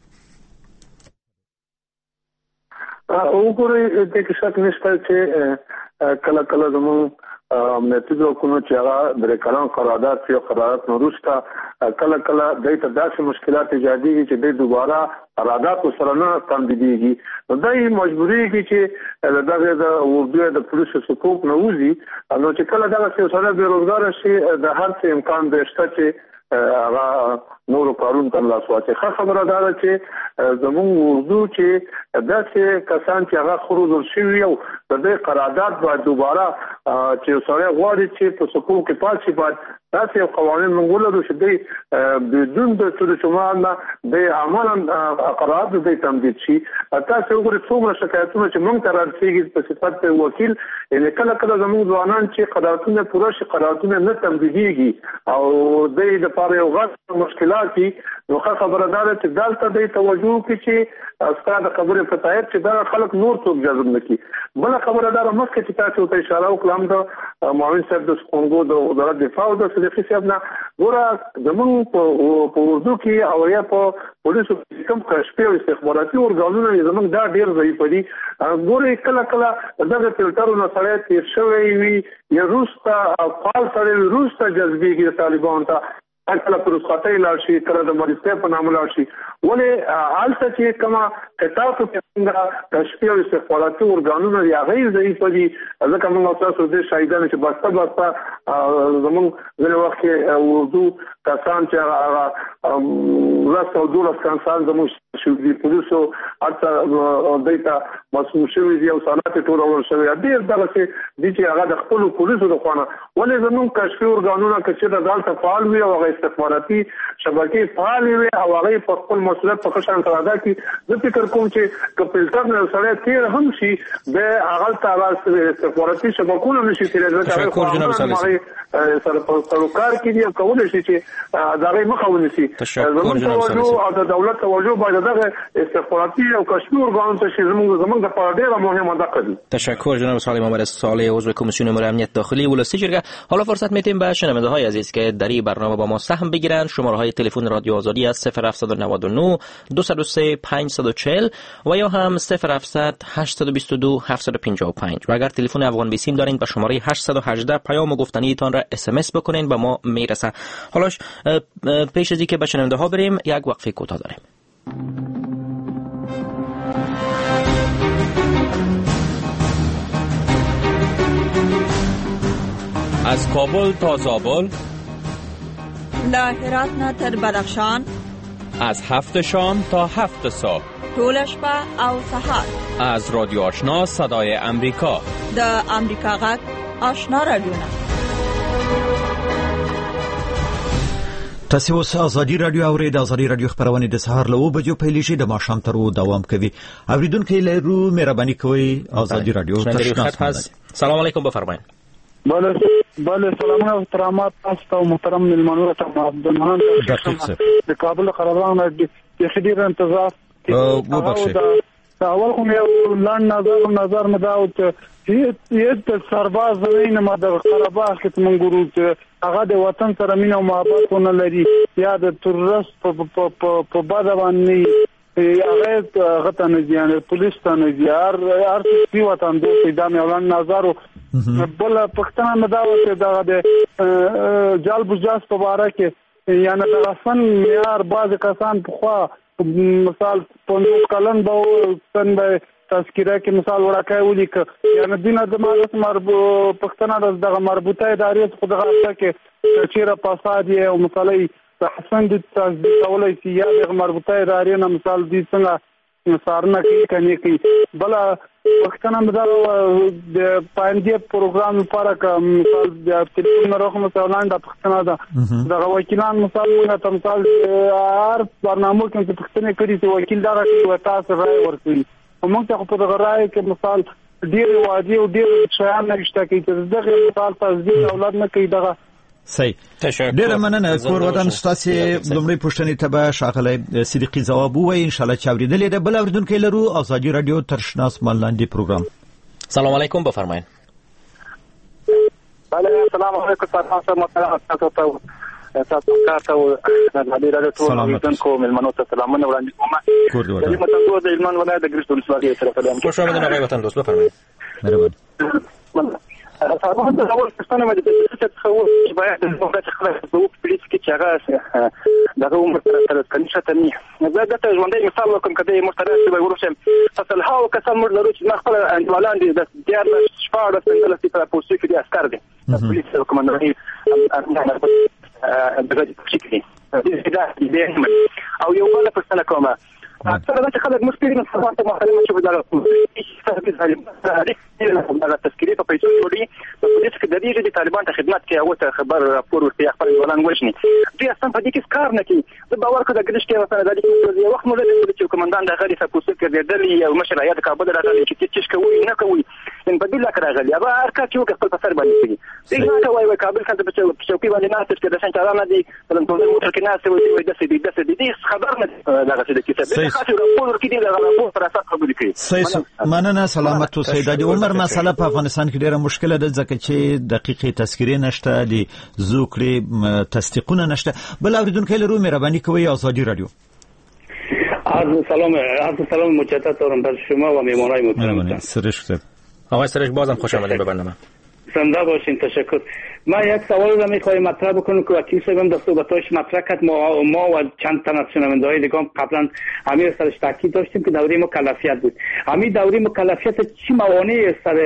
وګورئ د کې شک نشته چې کله کله زموږ امنیتي ځواکونو چې هغه د کلان قرارداد یا قرارداد وروسته کله کله دوی ته داسې مشکلات ایجادېږي چې دوی دوباره قرارداد سره نه تمدیدېږي. نو دوی مجبورېږي چې دغه د اردو د پولیسو حقوق نه وځي. نو چې کله دغه سړی بېروزګاره شي د هر څه امکان دی شته چې هغه نورو کارونو ته لاس واچوي. ښه خبره دا ده چې زموږ اردو چې داسې کسان چې هغه خو روزل شوي او د دوی قرارداد باید دوباره چې سړی غواړي چې په حقوقو کې پاتې باید داسې قوانین موږ ولرو چې دوی بدون د څه شمار نه د عملا قرارداد دوی تمدید شي. تاسو وګورئ څومره شکایتونه چې موږ ته راځي په صفت وکیل، یعنې کله کله زموږ ځوانان چې قراردادونه پوره شي قراردادونه نه تمدیدېږي او دوی لپاره یو غټ مشکلات دي. نو ښه خبره دا ده چې دلته دوی توجه وکړي چې ستا د خبرې په تایید چې دا خلک نور څوک جذب نه کړي. بله خبره دا ده مخکې چې تاسو ته اشاره وکړه هم د معاون صاحب د سکونګو د وزارت دفاع او د صدیقي صاحب نه ګوره زموږ په اردو کې او یا په پولیسو کې کوم کشفي او استخباراتي ارګانونه زموږ دا ډېر ضعیف دي. ګوره کله کله دغه فلټرونه سړی تېر شوی وي یا وروسته فعال سړی وروسته جذبېږي طالبانو ته، کله پر رخصتۍ لاړ شي کله د مریضۍ په نامه لاړ شي. ولې هلته چې کومه تاسو کې څنګه کشفي او استخباراتي ارګانونه دي هغه یې ضعیف دي. ځکه موږ تاسو دې شاهدان چې بسته بسته زموږ ځینې وخت کې اردو کسان چې هغه ورځ او دولس کسان زموږ شوي پولیسو حتی دوی ته مسؤول شوي دي او سانات یې ټولول شوي ډېر دغسې دي چې هغه د خپلو پولیسو د خوا نه. ولې زموږ کشفي ارګانونه که چېرته دلته فعال وي او هغه استخباراتي شبکې فعالې وي او هغه په خپل مسؤلیت په ښه شان سره ادا کړي، زه فکر کوم چې که فلټر نه سړی تېر هم شي بیا هغلته هغه استخباراتي شبکونه نه شي تېرېدلی سره په سروکار کې دي او کولی شي چې د هغې مخه ونیسي. زموږ توجه او د دولت توجه باید دغه دغه استخباراتي او کشفي ارګانونو ته چې زموږ زموږ د لپاره ډېره مهمه ده کړي. تشکر جناب صالح محمد صالح عضو کمیسیون امور امنیت داخلی ولسی جرگه. حالا فرصت میدیم به شنونده های عزیز که در این برنامه با ما سهم بگیرن. شماره های تلفن رادیو آزادی از صفر هفت نه نه دو صفر سه پنج چهار صفر و یا هم صفر هفت صفر هشت دو دو هفت پنج پنج و اگر تلفن افغان بیسیم دارین به شماره هشت یک هشت پیام گفتنی تان را اس ام اس بکنین به ما میرسه. حالا پیش از اینکه به شنونده ها بریم یک وقفه کوتاه داریم. از کابل تا زابل، له هرات نه تر بدخشان، از هفت شام تا هفت صبح، ټول شپه او سهار، از رادیو آشنا صدای امریکا، د امریکا غږ آشنا رادیوونه. تاسو اوس ازادي رادیو اورید. ازادي رادیو خبرونه د سهار له وبجو پیل شي د ماښام تر دوام کوي. اوریدونکو لرو مهرباني کوئ. ازادي رادیو تشناس. سلام علیکم بفرمایئ. بله بله سلامونه او احترامات تاسو ته محترم ملمنو ته عبدالرحمن د کابل قرارانه د خدیر انتظار او وبخښه دا اول کوم یو لاند نظر نظر مدا او ته هیڅ سرباز نه ما د قرباغ کې منګورو هغه د وطن سره مینه او محبت نه لري یا د تورست په په باد باندې هغه غته نه ځان پولیس ته نه ځار هر څه وطن دوی د مېلان نظر بل پښتنه مداوته دا د جال بجاس په اړه کې یعنی د رسن معیار بعض کسان په خوا مثال پوندوس کلن به څنګه تذکره کې مثال ورکای ولیک یعنی دینه د مارس مربو پښتنه د مربوطه ادارې خو دغه کې چیرې فساد او مثالي حسن د تصدیق کولای شي یا د مربوطه ادارې نه مثال دي څنګه سارنه کې کني کوي بل پښتنه مدار د پاندې پروګرام لپاره کوم مثال د ټلیفون رقم مثلا د پښتنه دا د وکیلان مثال موږ ته مثال هر برنامه کې چې پښتنه کړي چې وکیل دار کې وتا سره ورکړي موږ ته په دغه راي کې مثال ډیر وادي او ډیر شیان نشته کې چې دغه مثال تصدیق اولاد نه کوي دغه صحیح. ډیره مننه. کور ودان ستاسو لومړی پوښتنې ته به شاغله صدیقي جواب وایي ان شاء الله چې اوریدلې ده. بل اوریدونکو لرو ازادي رادیو ترشناس ملاندی پروګرام. سلام علیکم بفرمایئ. بله سلام علیکم تاسو محترم تاسو ته تاسو کارته د ازادي رادیو ټول اوریدونکو ملمنو ته سلامونه وړاندې کوم. کور ودان د متندو د ایمان ولایت د ګرځول سوالي سره کلام. خوش آمدید آقای وطن دوست بفرمایئ. مهرباني. سلام د اول پښتنه مې د څه څه چې باید د موږ خلک په پولیس کې چې هغه دغه عمر سره کنيشته تني زه د ته ژوندۍ مثال وکم کده مشترک به ورسم اصل هاو کسان مر لرو چې خپل انډوالان دي د دیار د شپاره څنګه چې په پولیس کې دي عسكر دي پولیس کومندري دغه چې دي او یو بل پښتنه کومه اکثر د خلک مستری نه څه محرمه چې بدل دا تذکری په پیسو جوړي په پولیس کې د دې د طالبان ته خدمت کوي او ته خبر راپور ورته خپل ولان وښني دوی اصلا په دې کې کار نه کوي د باور کړه د ګرځ کې وسره د دې یو وخت مولد چې کومندان د غړي تاسو کې د دلی او مشر هيئت کابل راغلي چې چې کوي نه کوي ان په دې لکه راغلي ابا ارکا چې وکړ په سر باندې کوي دې نه کوي کابل څنګه په چوکي باندې نه تر کې د څنګه نه دي په لنټون موټر کې نه سوي وي د سې د سې دې خبر نه دغه څه د کتاب خاطر راپور کې دغه راپور پر اساس خبرې کوي. صحیح مننه. سلامت اوسئ. د عمر مسله په افغانستان کې ډیره مشکله ده ځکه چې دقیقې تذکرې نشته دي زوکړې تصدیقونه نشته. بل اوریدونکو لرو مهرباني کوئ. ازادي رادیو. عرض سلام عرض سلام مجدد دارم بر شما و میهمانای محترم. سرش صاحب. آقای سرش بازم خوش آمدید به برنامه. زنده باشین. تشکر. من یک سوال رو میخوایم مطرح بکنم که وکیل صاحبم در صحبتاش مطرح کرد. ما ما و چند تا از شنونده‌های دیگه هم قبلا همین سرش تاکید داشتیم که دوره مکلفیت بود. همین دوره مکلفیت چی موانعی سر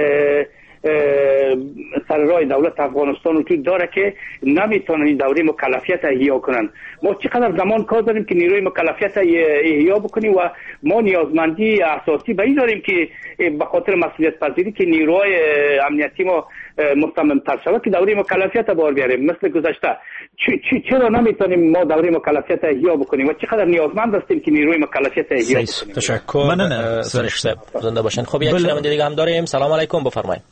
سر راه دولت افغانستان رو توی داره که نمیتونن این دوره مکلفیت احیا کنن. ما چقدر زمان کار داریم که نیروی مکلفیت احیا بکنیم و ما نیازمندی اساسی به این داریم که به خاطر مسئولیت پذیری که نیروی امنیتی ما مصمم تر شود که دوره مکلفیت بار بیاریم مثل گذشته. چرا نمیتونیم ما دوره مکلفیت احیا بکنیم و چقدر نیازمند هستیم که نیروی مکلفیت احیا بکنیم. تشکر. مننه. سرش صاحب زنده باشین. خب یک شنونده دیگه هم داریم. سلام علیکم بفرمایید.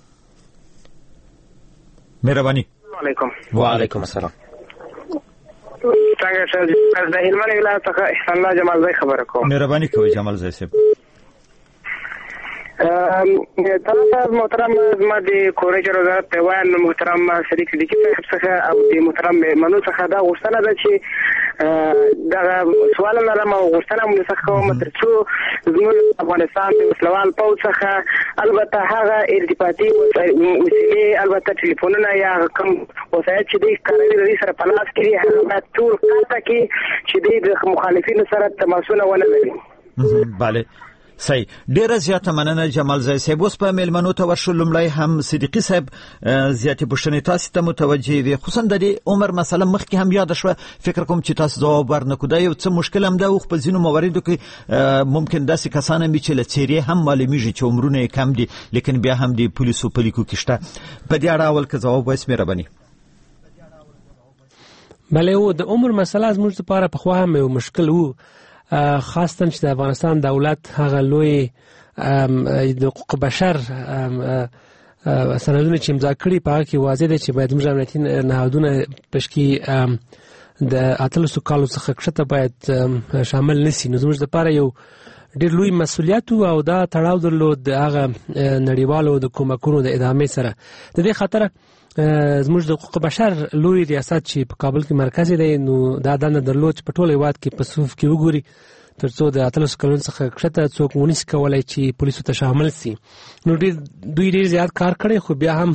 مهربانی. علیکم. و علیکم السلام. څنګه از د هلمند ولایت څخه احسان الله جمال زای خبره کوم. مهرباني کوئ جمال زای صاحب. طلب محترم ما د کورنۍ وزارت ته وایم محترم شریک صدیقی صاحب څخه او د محترم منو څخه دا غوښتنه ده چې دا سوال لرم او غوښتنه مو څخه کوم ترڅو زموږ افغانستان د وسلوال پوځ څخه البته هغه ارتباطي وسیلې البته ټلیفونونه یا کوم وسایل چې دوی کاروي د سره په لاس کې هغه ټول کارته کې چې دوی د مخالفینو سره تماسونه ونه لري. بله صحیح. ډیره زیاته مننه جمال زای صاحب. اوس په میلمنو ته ورشو. لومړی هم صدیقي صاحب زیاتې پوښتنې تاسو ته متوجه وي، خصوصا د دې عمر مسله مخکې هم یاد شوه، فکر کوم چې تاسو ځواب ورنکو. دا یو څه مشکل هم ده او په ځینو مواردو کې ممکن داسې کسان هم وي چې له څیرې هم معلومیږي چې عمرونه یې کم دي، لیکن بیا هم د پولیسو په لیکو کې شته. په دې اړه اول که ځواب وایاست مهرباني. بله، او د عمر مسله زموږ لپاره پخوا هم یو مشکل و، خاصتا چې د افغانستان دولت هغه لوی د حقوق بشر سندونه چې امضا کړي په هغه کې واضح دی چې باید موږ امنیتي نهادونه پشکي د اتلسو کالو څخه کښته باید شامل نسی. نو زموږ لپاره یو ډېر لوی مسؤلیت او دا تړاو درلود د هغه نړیوالو د کومکونو د ادامې سره. د دې خاطر زموږ د حقوق بشر لوی ریاست چې په کابل کې مرکزي دی، نو دا دنده درلود چې په ټول هیواد کې په صفوف کې وګوري ترڅو د اتلسو کلونو څخه کښته څوک ونشي کولی چې پولیسو ته شامل سي. نو دوی ډېر زیات کار کړی، خو بیا هم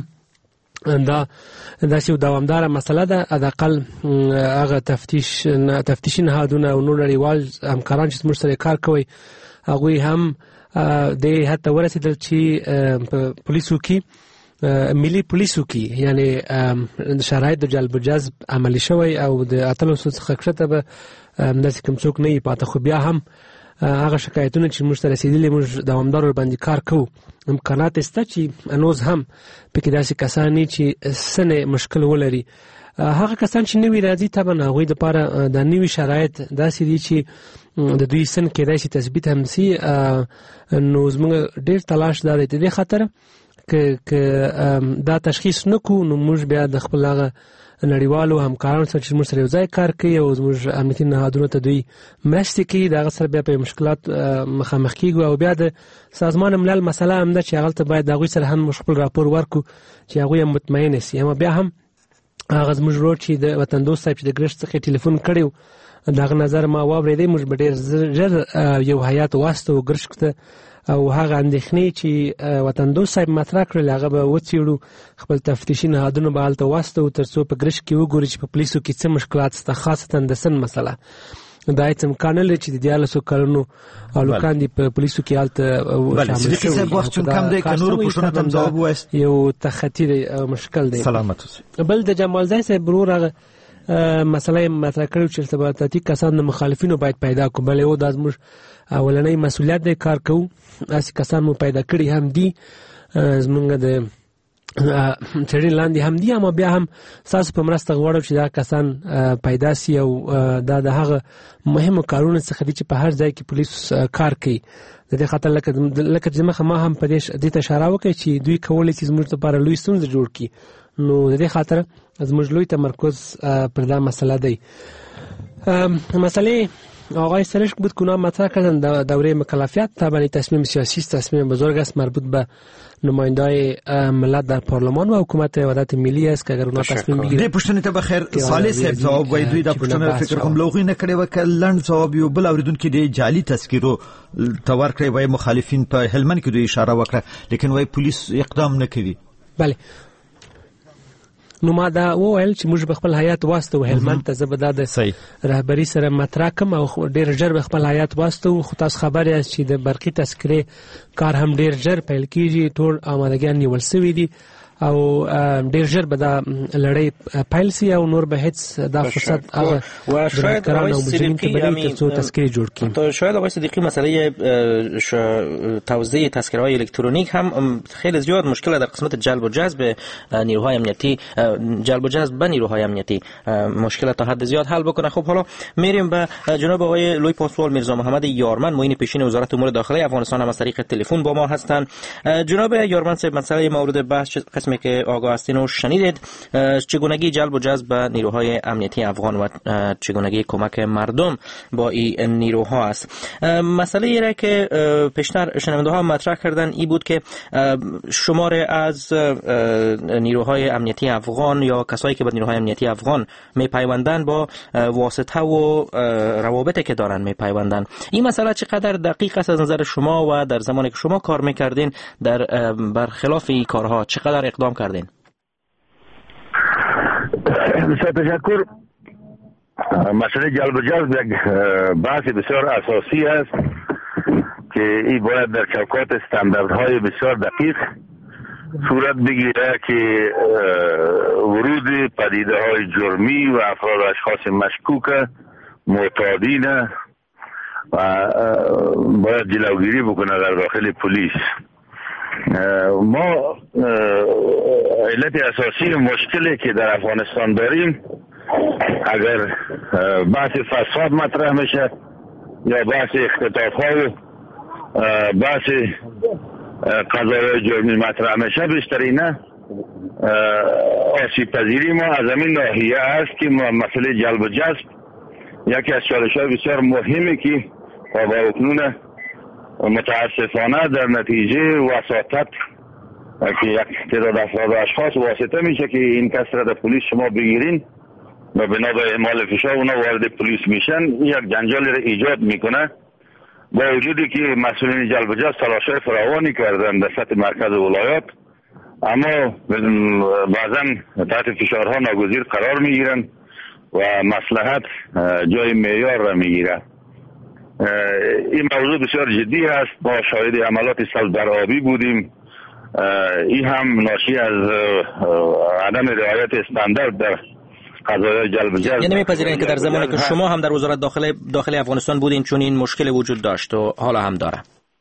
دا داسې یو دوامداره مسله ده. حداقل هغه تفتیش تفتیشي نهادونه او نور نړیوال همکاران چې زموږ سره کار کوي هغوی هم دې حد ته ورسېدل چې په پولیسو کې ملي پولیسو کې یعنی شرایط د جلب و جذب عملی شوی او د اتلسو څخه کښته به داسې کوم څوک نه وي پاته. خو بیا هم هغه شکایتونه چې موږ ته رسېدلي موږ دوامدار ورباندې کار کوو. امکانات شته چې هنوز هم پکې داسې کسان دي چې څه مشکل ولري. هغه کسان چې نوي راځي طبعا هغوی دپاره د نوي شرایط داسې دي چې د دوی سن کېدای شي تثبیت هم سي. نو زموږ ډېر تلاش دا دی د دې خاطره که که دا تشخیص نکو نو موږ بیا د خپل هغه نړیوالو همکارانو سره چې موږ سره یو ځای کار کوي او زموږ امنیتي نهادونو ته دوی مرستې کوي، د هغه سره بیا په مشکلات مخامخ کېږو. او بیا د سازمان ملل مسله هم ده چې هغلته باید د هغوی سره هم خپل راپور ورکړو چې هغوی هم مطمئنه سي. اما بیا هم هغه زموږ ورور چې د وطن دوست صاحب چې د ګرشت څخه ټلیفون کړی و د هغه نظر ما واورېدی، موږ به ډېر ژر یو هیات واستو ګرشت ته او هغه اندېښنې چې وطن دوست صاحب مطرح کړل هغه به وڅېړو، خپل تفتیشي نهادونه به هلته واستو ترڅو په ګرشت کې وګوري چې په پولیسو کې څه مشکلات شته، خاصتا د سن مسله. دا هېڅ امکان نه لري چې د دیارلسو کلونو هلکان دي په پولیسو کې هلته صدیقي صاحب وخت چون کم دی، که نورو پوښتنو ته هم ځواب ووایاست. یو تخطي دی او مشکل دی. سلامت اوسئ. بل د جمال زای صاحب ورور هغه مسله مطرح کړې چې ارتباطاتي کسان د مخالفینو باید پیدا کړو. بلې او دا زموږ اولنی مسؤلیت دی، کار کوو. داسې کسان مو پیدا کړي هم دي، زمونږ د څېړنې لاندې هم دي، اما بیا هم ستاسو په مرسته غواړم چې دا کسان پیدا سي او دا د هغه مهمو کارونو څخه دي چې په هر ځای کې پولیس کار کوي. د دې خاطر لکه لکه چې مخه ما هم په دې ته اشاره وکړه چې دوی کولی شي زموږ لپاره لوی ستونزې جوړ کړي. نو د دې خاطر زموږ لوی تمرکز پر دا مسله دی. مسئله آقای سرشک بود که مطرح کردن دوره مکلفیت. طبعا تصمیم سیاسی است، تصمیم بزرگ است، مربوط به نمایندای ملت در پارلمان و حکومت وحدت ملی است که اگر اونا تصمیم بگیرن. دې پوښتنې ته بخیر صالح صاحب ځواب وایي. دوی دا پوښتنه فکر کوم لوغي نه کړې و، که لنډ ځواب یو بل اوریدونکو د جعلي تذکیرو ته ورکړی وایي مخالفین په هلمند کې دوی اشاره وکړه، لیکن وایي پولیس اقدام نه کوي. بله، نو ما دا وویل چې موږ به خپل هیات واستو هلمند ته. زه به دا د رهبري سره مطرح کړم او ډېر ژر به خپل هیات واستو. خو تاسو خبر یاست چې د برقي تذکرې کار هم ډېر ژر پیل کېږي، ټول آمادګیان نیول سوي دي او ډېر ژر به دا لړۍ پیل سي او نور به هیڅ دا فرصت هغه درکران او مجرمین ته بلې ترڅو تذکرې جوړ کړي. تو شاید آقای صدیقی مسئله توزیع تذکره‌های الکترونیک هم خیلی زیاد مشکل در قسمت جلب و جذب نیروهای امنیتی، جلب و جذب به نیروهای امنیتی مشکل تا حد زیاد حل بکنه. خب حالا میریم به جناب آقای لوی پاسوال میرزا محمد یارمن، معین پیشین وزارت امور داخلی افغانستان، هم از طریق تلفن با ما هستند. جناب یارمن صاحب، مسئله مورد بحث قسم همه که آگاه هستین و شنیدید چگونگی جلب و جذب نیروهای امنیتی افغان و چگونگی کمک مردم با این نیروها است. مسئله ایره که پیشتر شنونده ها مطرح کردن ای بود که شمار از نیروهای امنیتی افغان یا کسایی که به نیروهای امنیتی افغان میپیوندن با واسطه و روابطی که دارن میپیوندن. این مسئله چقدر دقیق است از نظر شما و در زمانی که شما کار میکردین در برخلاف این کارها چقدر اقدام کردین؟ بسیار تشکر. مسئله جلب و جذب یک بحث بسیار اساسی است که این باید در چوکات استانداردهای بسیار دقیق صورت بگیره که ورود پدیده های جرمی و افراد و اشخاص مشکوک معتادین و باید جلوگیری بکنه در داخل پلیس. ما علت اساسی مشکلی که در افغانستان داریم اگر بحث فساد مطرح میشه یا بحث اختطاف ها و بحث قضایای جرمی مطرح میشه بیشتر اینه آسیب پذیری ما از همین ناحیه است که مسئله جلب و جذب یکی از چالش‌های بسیار مهمی که با اکنون متاسفانه در نتیجه وساطت که یک تعداد افراد و اشخاص واسطه میشه که این کس را در پلیس شما بگیرین و بنا به اعمال فشار اونا وارد پلیس میشن، یک جنجالی را ایجاد میکنه. با وجودی که مسئولین جلب و جذب تلاش‌های فراوانی کردن در سطح مرکز ولایات، اما بعضا تحت فشارها ناگزیر قرار میگیرن و مصلحت جای معیار را میگیره. این موضوع بسیار جدی است. ما شاهد عملات سلب‌برآبی بودیم. این هم ناشی از عدم رعایت استاندارد در قضایای جلب و جذب. یعنی میپذیرین که در زمانی که شما هم در وزارت داخل داخل افغانستان بودین چون این مشکل وجود داشت و حالا هم داره؟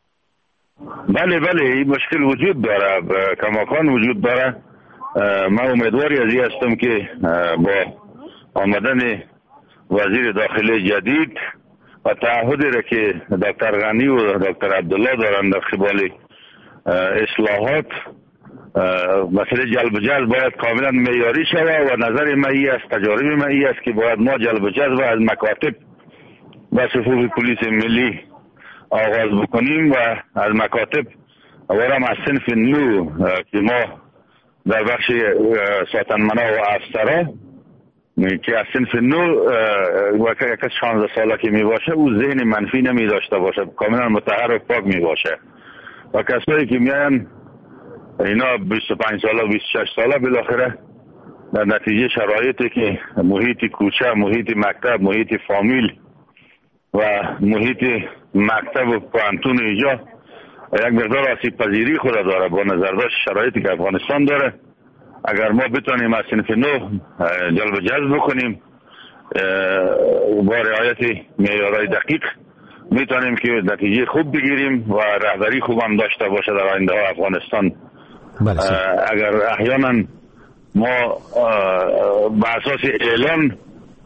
بله بله این مشکل وجود داره، کماکان وجود داره. من امیدواری از این هستم که با آمدن وزیر داخلی جدید و تعهدی را که دکتر غنی و دکتر عبدالله دارند در قبال اصلاحات، مسئله جلب و جذب باید کاملا معیاری شود و نظر من این است، تجارب من این است که باید ما جلب و جذب از مکاتب و صفوف پلیس ملی آغاز بکنیم و از مکاتب ورم از صنف نو که ما در بخش ساتنمنا و افسرا که از صنف نو و که یک شانزده ساله که می باشه او ذهن منفی نمی داشته باشه، کاملا مطهر و پاک می باشه و کسایی که میان اینا بیست و پنج ساله و بیست و شش ساله بالاخره در نتیجه شرایطی که محیط کوچه، محیط مکتب، محیط فامیل و محیط مکتب و پانتون اینجا یک مقدار آسیب پذیری خود داره با نظر داشت شرایطی که افغانستان داره. اگر ما بتونیم از صنف نو جلب و جذب بکنیم با رعایت معیارهای دقیق میتونیم که نتیجه خوب بگیریم و رهبری خوب هم داشته باشه در آینده ها افغانستان. اگر احیانا ما به اساس اعلان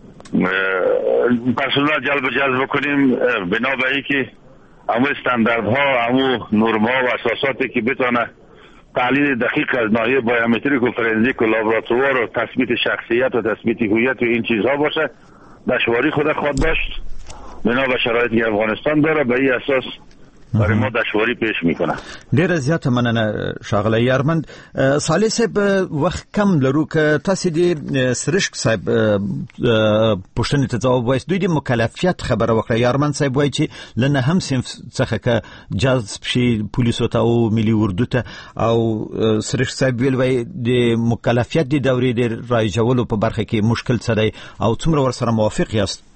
پرسنل جلب و جذب کنیم بنا به اینکه همو استانداردها، همو نرم‌ها و اساساتی که بتونه تحلیل دقیق از ناحیه بایومتریک و فرنزیک و لابراتوار و تثبیت شخصیت و تثبیت هویت و این چیزها باشه، دشواری خود خود داشت بنا به شرایطی افغانستان داره. به این اساس برای ما دشواری پیش میکنه. ډیره زیاته مننه ښاغلی یارمند. صالح صاحب وخت کم لرو که تاسو د سرشک صاحب پوښتنې ته ځواب وایي. دوی د مکلفیت خبره وکړه. یارمند صاحب وایي چې لنه هم صنف څخه که جذب شي پولیسو ته او ملي اردو ته، او سرشک صاحب ویل وایي د مکلفیت د دورې د رایجولو په برخه کې مشکل څه دی او څومره ورسره موافق یاست؟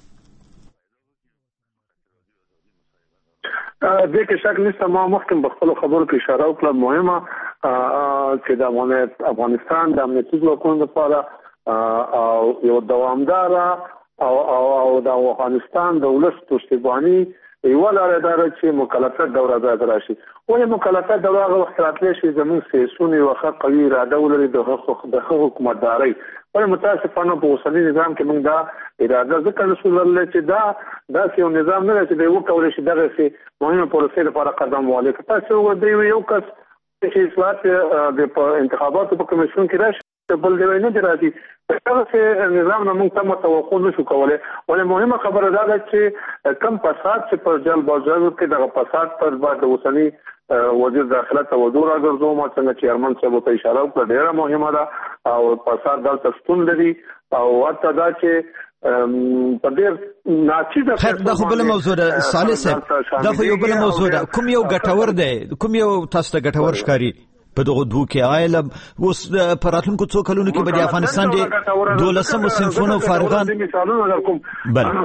دې کې شک نشته. ما مخکې په خپلو خبرو کې اشاره وکړه مهمه چې د افغانستان د امنیتي ځواکونو لپاره او یو دوامداره او او د افغانستان د ولس پشتیباني یوه لاره ده چې مکلفیت دوره باید راشي. ولې مکلفیت دوره هغه وخت راتلی شي زموږ سیاسیون یوه ښه قوي اراده ولري د ښه حکومتدارۍ. ولې متاسفانه په اوسني نظام کې موږ دا اراده ځکه نشو لرلی چې دا داسې یو نظام نه دی چې دی وکولی شي دغسې مهمه پروسې لپاره قدم والي. که تاسې وګورئ یو کس چې اصلاحات د انتخاباتو په کمیسیون کې راشي بل دی نه دی راځي هغه چې نظام نه موږ ته توقع نشو کولای ولې مهمه خبره دا ده چې کم فساد چې پر جل بازار کې دغه فساد پر بعد اوسنی وزیر داخله توجه راګرځوم څنګه چې ارمن صاحب ته اشاره وکړه ډیره مهمه ده او فساد دلته شتون لري او ورته دا چې په ډېر ناچیزه خیر دا خو بل موضوع ده صالح صاحب دا خو یو بل موضوع ده کوم یو ګټور دی کوم یو تاسو ته ګټور ښکاري په دغه دوه کې آیل اوس په راتلونکو څو کلونو کې به د افغانستان د دولسمو صنفونو فارغان بله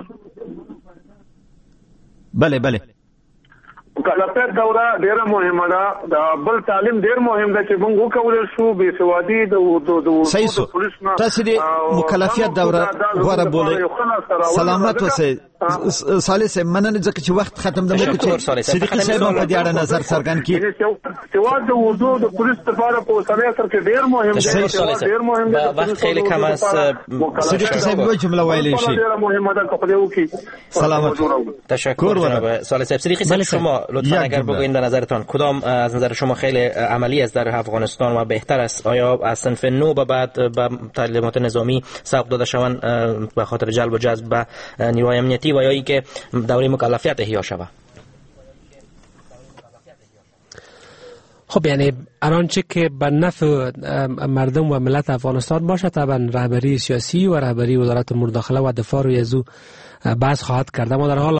بله بله مکلفیت دوره ډیره مهمه ده دا بل تعلیم ډیر مهم ده چې موږ وکولای شو بې سوادي د صحیح سو تاسو د مکلفیت دوره غوړه بولئ سلامت اوسئ صالح صاحب مننه ځکه چې وخت ختم ده مو چې صدیقي صاحب په دې اړه نظر څرګند کړي سواد د اردو د پولیس لپاره په اوسنۍ سره کې ډیر مهم دی ډیر مهم دی وخت خیلی کم است صدیقي صاحب یو جمله ویلی شي ډیر مهمه ده که خدای وکړي سلامت تشکر جناب صالح صاحب. صدیقی صاحب شما لطفا اگر بگوین به نظرتان کدام از نظر شما خیلی عملی است در افغانستان و بهتر است آیا از صنف نو به بعد به تعلیمات نظامی سوق داده شوند به خاطر جلب و جذب به نیروهای امنیتی و یا اینکه دوره مکلفیت احیا شود؟ خب یعنی آنچه که به نفع مردم و ملت افغانستان باشه طبعا رهبری سیاسی و رهبری وزارت امور داخله و دفاع روی از او بحث خواهد کرد. ما در حال